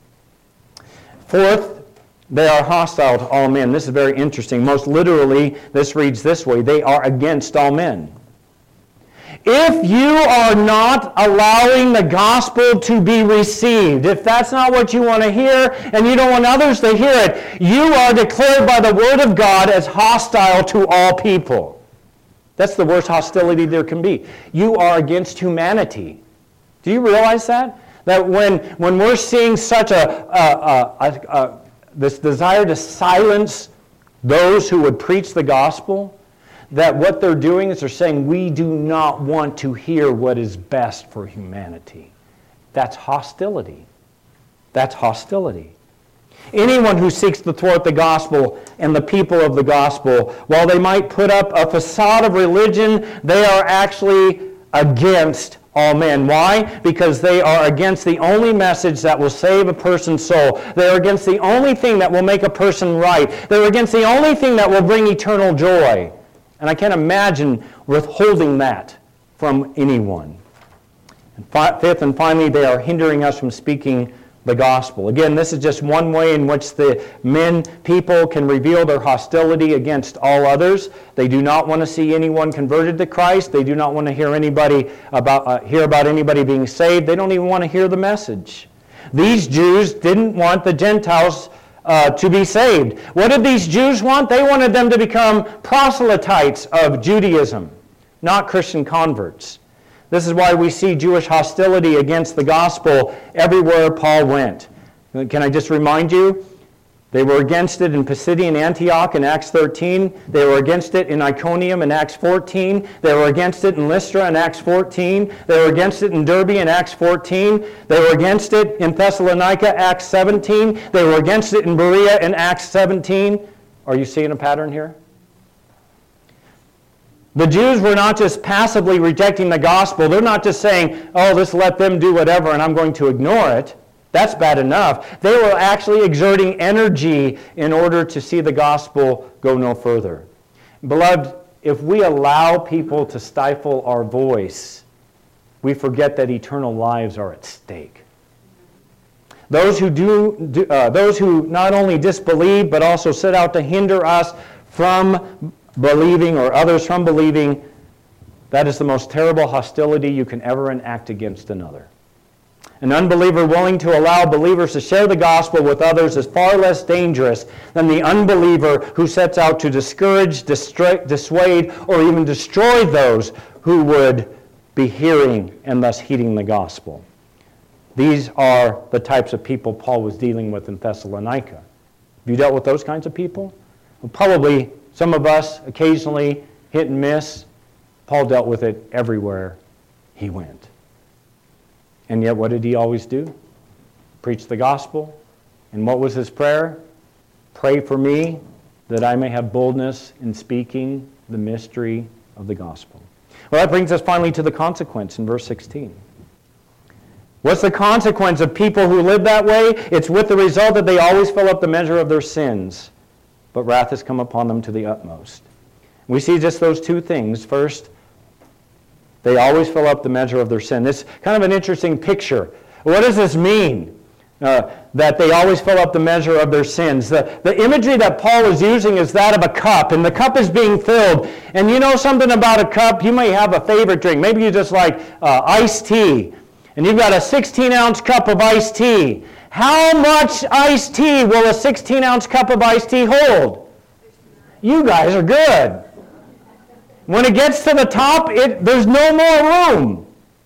Fourth, they are hostile to all men. This is very interesting. Most literally, this reads this way, they are against all men. If you are not allowing the gospel to be received, if that's not what you want to hear and you don't want others to hear it, you are declared by the Word of God as hostile to all people. That's the worst hostility there can be. You are against humanity. Do you realize that? That when, when we're seeing such a, a, a, a, a this desire to silence those who would preach the gospel, that what they're doing is they're saying, we do not want to hear what is best for humanity. That's hostility. That's hostility. Anyone who seeks to thwart the gospel and the people of the gospel, while they might put up a facade of religion, they are actually against all men. Why? Because they are against the only message that will save a person's soul. They are against the only thing that will make a person right. They're against the only thing that will bring eternal joy. And I can't imagine withholding that from anyone. And fi- fifth and finally, they are hindering us from speaking the gospel. Again, this is just one way in which the men, people can reveal their hostility against all others. They do not want to see anyone converted to Christ. They do not want to hear anybody about uh, hear about anybody being saved. They don't even want to hear the message. These Jews didn't want the Gentiles Uh, to be saved. What did these Jews want? They wanted them to become proselytes of Judaism, not Christian converts. This is why we see Jewish hostility against the gospel everywhere Paul went. Can I just remind you? They were against it in Pisidian Antioch in Acts thirteen. They were against it in Iconium in Acts fourteen. They were against it in Lystra in Acts fourteen. They were against it in Derbe in Acts fourteen. They were against it in Thessalonica, Acts seventeen. They were against it in Berea in Acts seventeen. Are you seeing a pattern here? The Jews were not just passively rejecting the gospel. They're not just saying, oh, just let them do whatever and I'm going to ignore it. That's bad enough. They were actually exerting energy in order to see the gospel go no further. Beloved, if we allow people to stifle our voice, we forget that eternal lives are at stake. Those who do, do uh, those who not only disbelieve but also set out to hinder us from believing or others from believing, that is the most terrible hostility you can ever enact against another. An unbeliever willing to allow believers to share the gospel with others is far less dangerous than the unbeliever who sets out to discourage, distra- dissuade, or even destroy those who would be hearing and thus heeding the gospel. These are the types of people Paul was dealing with in Thessalonica. Have you dealt with those kinds of people? Well, probably some of us occasionally hit and miss. Paul dealt with it everywhere he went. And yet what did he always do? Preach the gospel. And what was his prayer? Pray for me that I may have boldness in speaking the mystery of the gospel. Well, that brings us finally to the consequence in verse sixteen. What's the consequence of people who live that way? It's with the result that they always fill up the measure of their sins, but wrath has come upon them to the utmost. We see just those two things. First, they always fill up the measure of their sin. This is kind of an interesting picture. What does this mean? Uh, that they always fill up the measure of their sins. The, the imagery that Paul is using is that of a cup, and the cup is being filled. And you know something about a cup? You may have a favorite drink. Maybe you just like uh, iced tea, and you've got a sixteen-ounce cup of iced tea. How much iced tea will a sixteen-ounce cup of iced tea hold? You guys are good. When it gets to the top, it, there's no more room.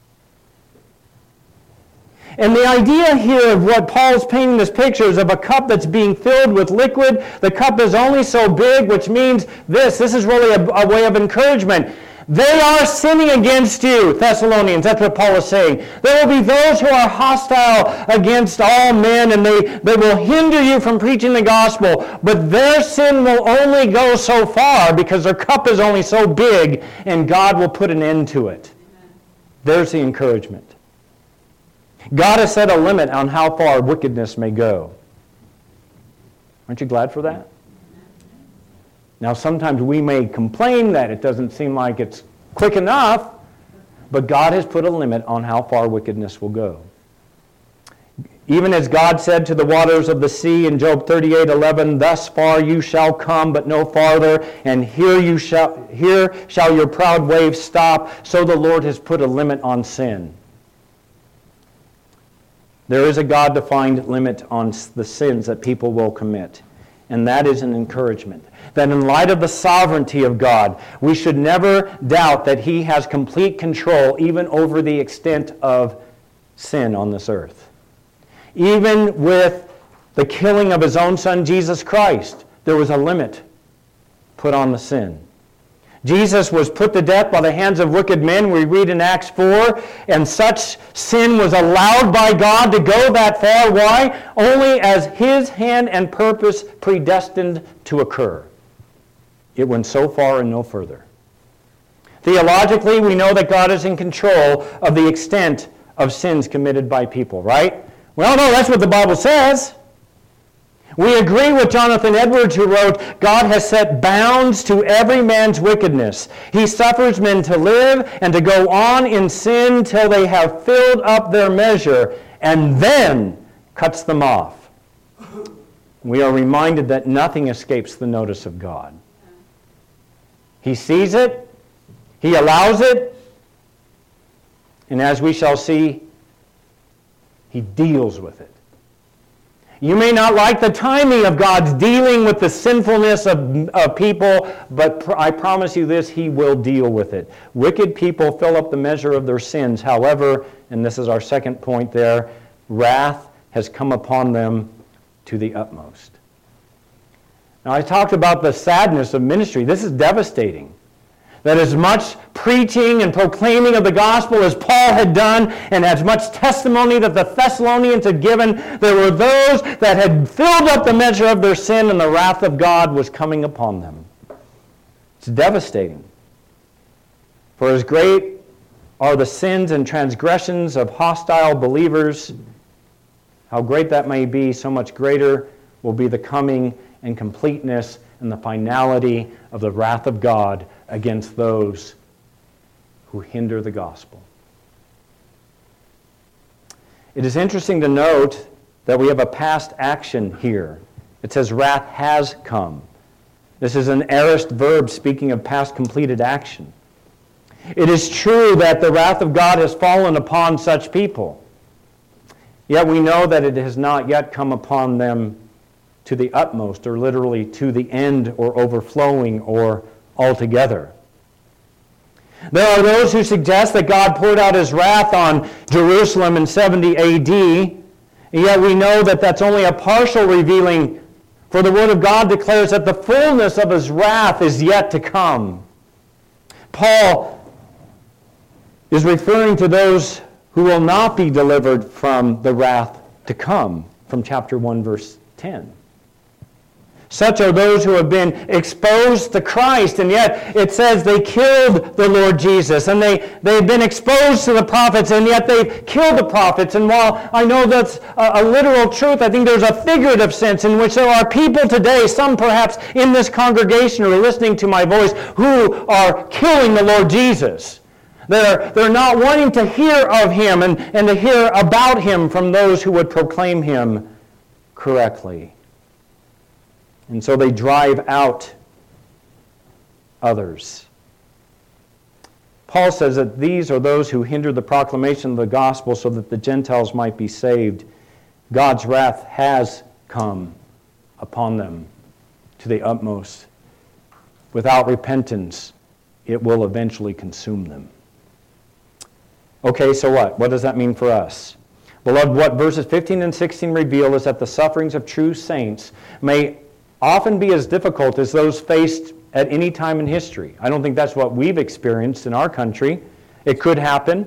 And the idea here of what Paul's painting this picture is of a cup that's being filled with liquid. The cup is only so big, which means this. This is really a, a way of encouragement. They are sinning against you, Thessalonians. That's what Paul is saying. There will be those who are hostile against all men, and they, they will hinder you from preaching the gospel. But their sin will only go so far because their cup is only so big, and God will put an end to it. There's the encouragement. God has set a limit on how far wickedness may go. Aren't you glad for that? Now, sometimes we may complain that it doesn't seem like it's quick enough, but God has put a limit on how far wickedness will go. Even as God said to the waters of the sea in Job thirty-eight eleven, "Thus far you shall come, but no farther, and here you shall here shall your proud waves stop." So the Lord has put a limit on sin. There is a God-defined limit on the sins that people will commit, and that is an encouragement. That in light of the sovereignty of God, we should never doubt that He has complete control even over the extent of sin on this earth. Even with the killing of His own Son, Jesus Christ, there was a limit put on the sin. Jesus was put to death by the hands of wicked men, we read in Acts four, and such sin was allowed by God to go that far. Why? Only as His hand and purpose predestined to occur. It went so far and no further. Theologically, we know that God is in control of the extent of sins committed by people, right? Well, no, that's what the Bible says. We agree with Jonathan Edwards, who wrote, "God has set bounds to every man's wickedness. He suffers men to live and to go on in sin till they have filled up their measure, and then cuts them off." We are reminded that nothing escapes the notice of God. He sees it, He allows it, and as we shall see, He deals with it. You may not like the timing of God's dealing with the sinfulness of, of people, but pr- I promise you this, He will deal with it. Wicked people fill up the measure of their sins. However, and this is our second point there, wrath has come upon them to the utmost. Now, I talked about the sadness of ministry. This is devastating. That as much preaching and proclaiming of the gospel as Paul had done, and as much testimony that the Thessalonians had given, there were those that had filled up the measure of their sin, and the wrath of God was coming upon them. It's devastating. For as great are the sins and transgressions of hostile believers, how great that may be, so much greater will be the coming and completeness and the finality of the wrath of God against those who hinder the gospel. It is interesting to note that we have a past action here. It says wrath has come. This is an aorist verb speaking of past completed action. It is true that the wrath of God has fallen upon such people. Yet we know that it has not yet come upon them to the utmost, or literally to the end, or overflowing, or altogether. There are those who suggest that God poured out his wrath on Jerusalem in seventy A D, and yet we know that that's only a partial revealing, for the Word of God declares that the fullness of his wrath is yet to come. Paul is referring to those who will not be delivered from the wrath to come, from chapter one, verse ten. Such are those who have been exposed to Christ, and yet it says they killed the Lord Jesus, and they, they've been exposed to the prophets, and yet they've killed the prophets. And while I know that's a, a literal truth, I think there's a figurative sense in which there are people today, some perhaps in this congregation or listening to my voice, who are killing the Lord Jesus. They're, they're not wanting to hear of him and, and to hear about him from those who would proclaim him correctly. And so they drive out others. Paul says that these are those who hinder the proclamation of the gospel so that the Gentiles might be saved. God's wrath has come upon them to the utmost. Without repentance, it will eventually consume them. Okay, so what? What does that mean for us? Beloved, what verses fifteen and sixteen reveal is that the sufferings of true saints may often be as difficult as those faced at any time in history. I don't think that's what we've experienced in our country. It could happen.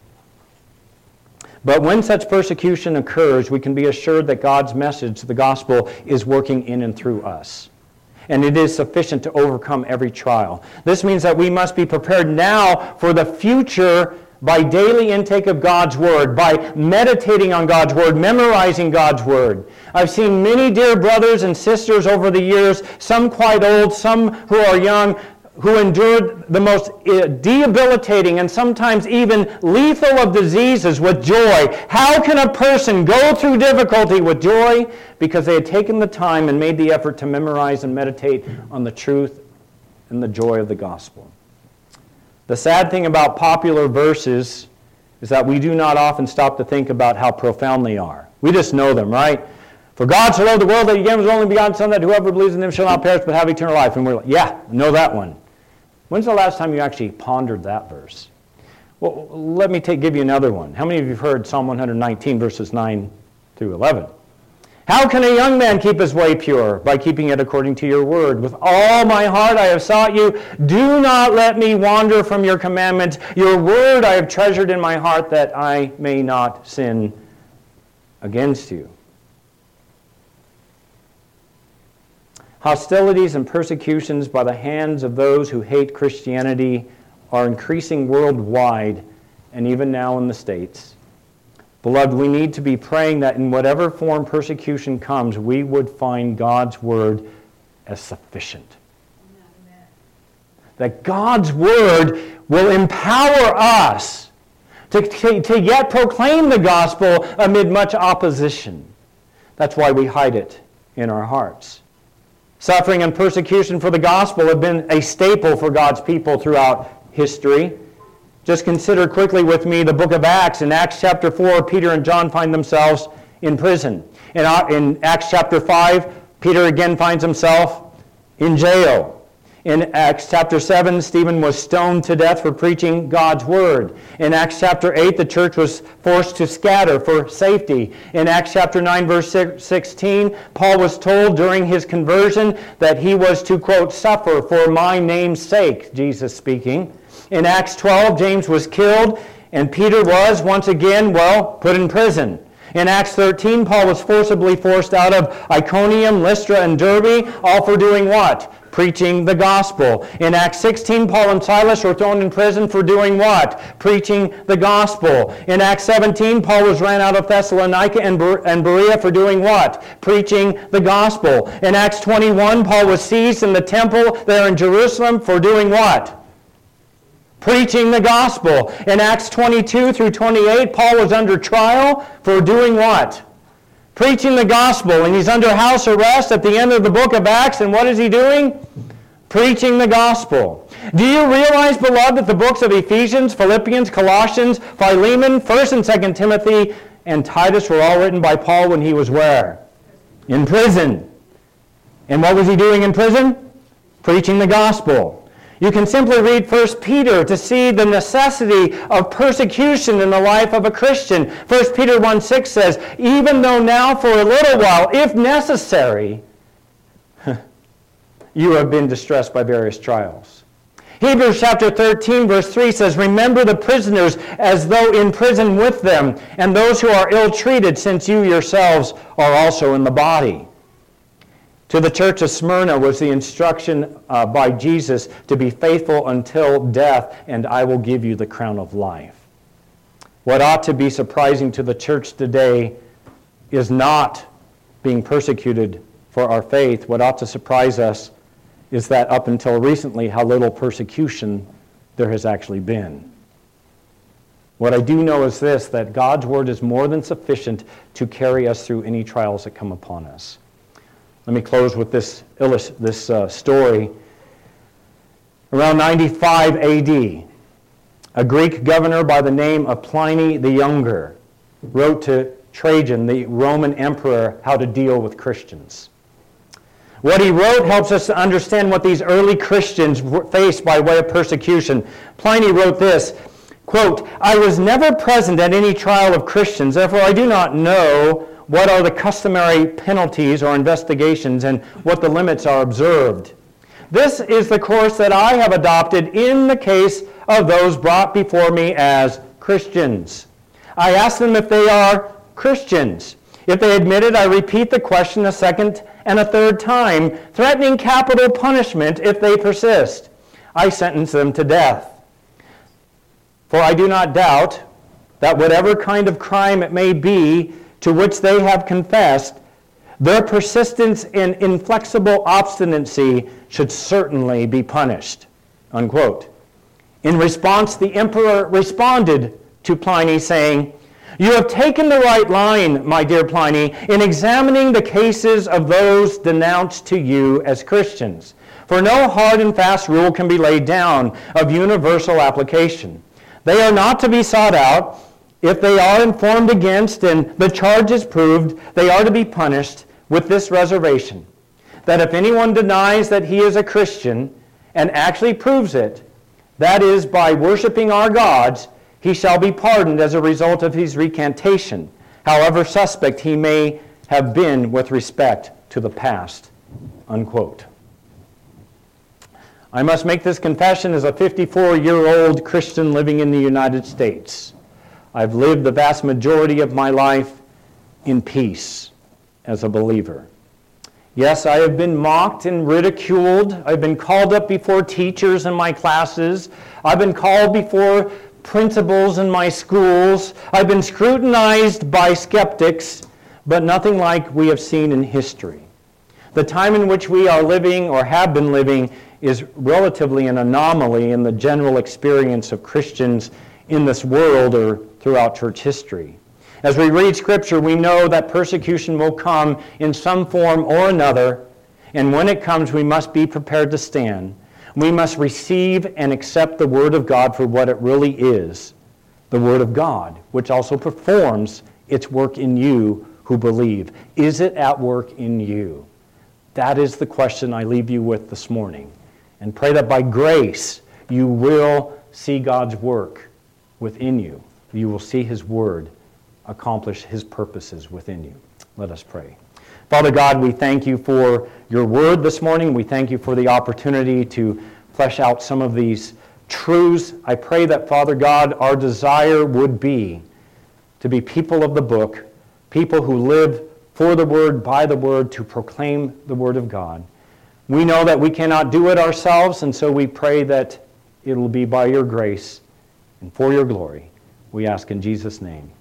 But when such persecution occurs, we can be assured that God's message, the gospel, is working in and through us. And it is sufficient to overcome every trial. This means that we must be prepared now for the future by daily intake of God's Word, by meditating on God's Word, memorizing God's Word. I've seen many dear brothers and sisters over the years, some quite old, some who are young, who endured the most debilitating and sometimes even lethal of diseases with joy. How can a person go through difficulty with joy? Because they had taken the time and made the effort to memorize and meditate on the truth and the joy of the gospel. The sad thing about popular verses is that we do not often stop to think about how profound they are. We just know them, right? For God so loved the world that he gave his only begotten Son, that whoever believes in him shall not perish but have eternal life. And we're like, yeah, know that one. When's the last time you actually pondered that verse? Well, let me take, give you another one. How many of you have heard Psalm one nineteen, verses nine through eleven? How can a young man keep his way pure? By keeping it according to your word. With all my heart I have sought you. Do not let me wander from your commandments. Your word I have treasured in my heart, that I may not sin against you. Hostilities and persecutions by the hands of those who hate Christianity are increasing worldwide and even now in the States. Beloved, we need to be praying that in whatever form persecution comes, we would find God's word as sufficient. Amen. That God's word will empower us to, to, to yet proclaim the gospel amid much opposition. That's why we hide it in our hearts. Suffering and persecution for the gospel have been a staple for God's people throughout history. Just consider quickly with me the book of Acts. In Acts chapter four, Peter and John find themselves in prison. In, in Acts chapter five, Peter again finds himself in jail. In Acts chapter seven, Stephen was stoned to death for preaching God's word. In Acts chapter eight, the church was forced to scatter for safety. In Acts chapter nine, verse sixteen, Paul was told during his conversion that he was to, quote, suffer for my name's sake, Jesus speaking. In Acts twelve, James was killed, and Peter was, once again, well, put in prison. In Acts thirteen, Paul was forcibly forced out of Iconium, Lystra, and Derbe, all for doing what? Preaching the gospel. In Acts sixteen, Paul and Silas were thrown in prison for doing what? Preaching the gospel. In Acts seventeen, Paul was ran out of Thessalonica and Berea for doing what? Preaching the gospel. In Acts twenty-one, Paul was seized in the temple there in Jerusalem for doing what? Preaching the gospel. In Acts twenty-two through twenty-eight, Paul was under trial for doing what? Preaching the gospel. And he's under house arrest at the end of the book of Acts. And what is he doing? Preaching the gospel. Do you realize, beloved, that the books of Ephesians, Philippians, Colossians, Philemon, First and Second Timothy, and Titus were all written by Paul when he was where? In prison. And what was he doing in prison? Preaching the gospel. You can simply read First Peter to see the necessity of persecution in the life of a Christian. First Peter one six says, even though now for a little while, if necessary, you have been distressed by various trials. Hebrews chapter thirteen verse three says, remember the prisoners as though in prison with them, and those who are ill-treated, since you yourselves are also in the body. To the church of Smyrna was the instruction uh, by Jesus to be faithful until death, and I will give you the crown of life. What ought to be surprising to the church today is not being persecuted for our faith. What ought to surprise us is that up until recently, how little persecution there has actually been. What I do know is this, that God's word is more than sufficient to carry us through any trials that come upon us. Let me close with this, this uh, story. Around ninety-five A D, a Greek governor by the name of Pliny the Younger wrote to Trajan, the Roman emperor, how to deal with Christians. What he wrote helps us to understand what these early Christians faced by way of persecution. Pliny wrote this, quote, I was never present at any trial of Christians, therefore I do not know what are the customary penalties or investigations and what the limits are observed. This is the course that I have adopted in the case of those brought before me as Christians. I ask them if they are Christians. If they admit it, I repeat the question a second and a third time, threatening capital punishment if they persist. I sentence them to death. For I do not doubt that whatever kind of crime it may be to which they have confessed, their persistence and inflexible obstinacy should certainly be punished. Unquote. In response, the emperor responded to Pliny saying, you have taken the right line, my dear Pliny, in examining the cases of those denounced to you as Christians. For no hard and fast rule can be laid down of universal application. They are not to be sought out. If they are informed against and the charge is proved, they are to be punished with this reservation, that if anyone denies that he is a Christian and actually proves it, that is, by worshiping our gods, he shall be pardoned as a result of his recantation, however suspect he may have been with respect to the past. Unquote. I must make this confession as a fifty-four-year-old Christian living in the United States. I've lived the vast majority of my life in peace as a believer. Yes, I have been mocked and ridiculed. I've been called up before teachers in my classes. I've been called before principals in my schools. I've been scrutinized by skeptics, but nothing like we have seen in history. The time in which we are living or have been living is relatively an anomaly in the general experience of Christians in this world or throughout church history. As we read Scripture, we know that persecution will come in some form or another, and when it comes, we must be prepared to stand. We must receive and accept the Word of God for what it really is, the Word of God, which also performs its work in you who believe. Is it at work in you? That is the question I leave you with this morning. And pray that by grace you will see God's work within you. You will see His Word accomplish His purposes within you. Let us pray. Father God, we thank you for your Word this morning. We thank you for the opportunity to flesh out some of these truths. I pray that, Father God, our desire would be to be people of the book, people who live for the Word, by the Word, to proclaim the Word of God. We know that we cannot do it ourselves, and so we pray that it will be by your grace and for your glory. We ask in Jesus' name.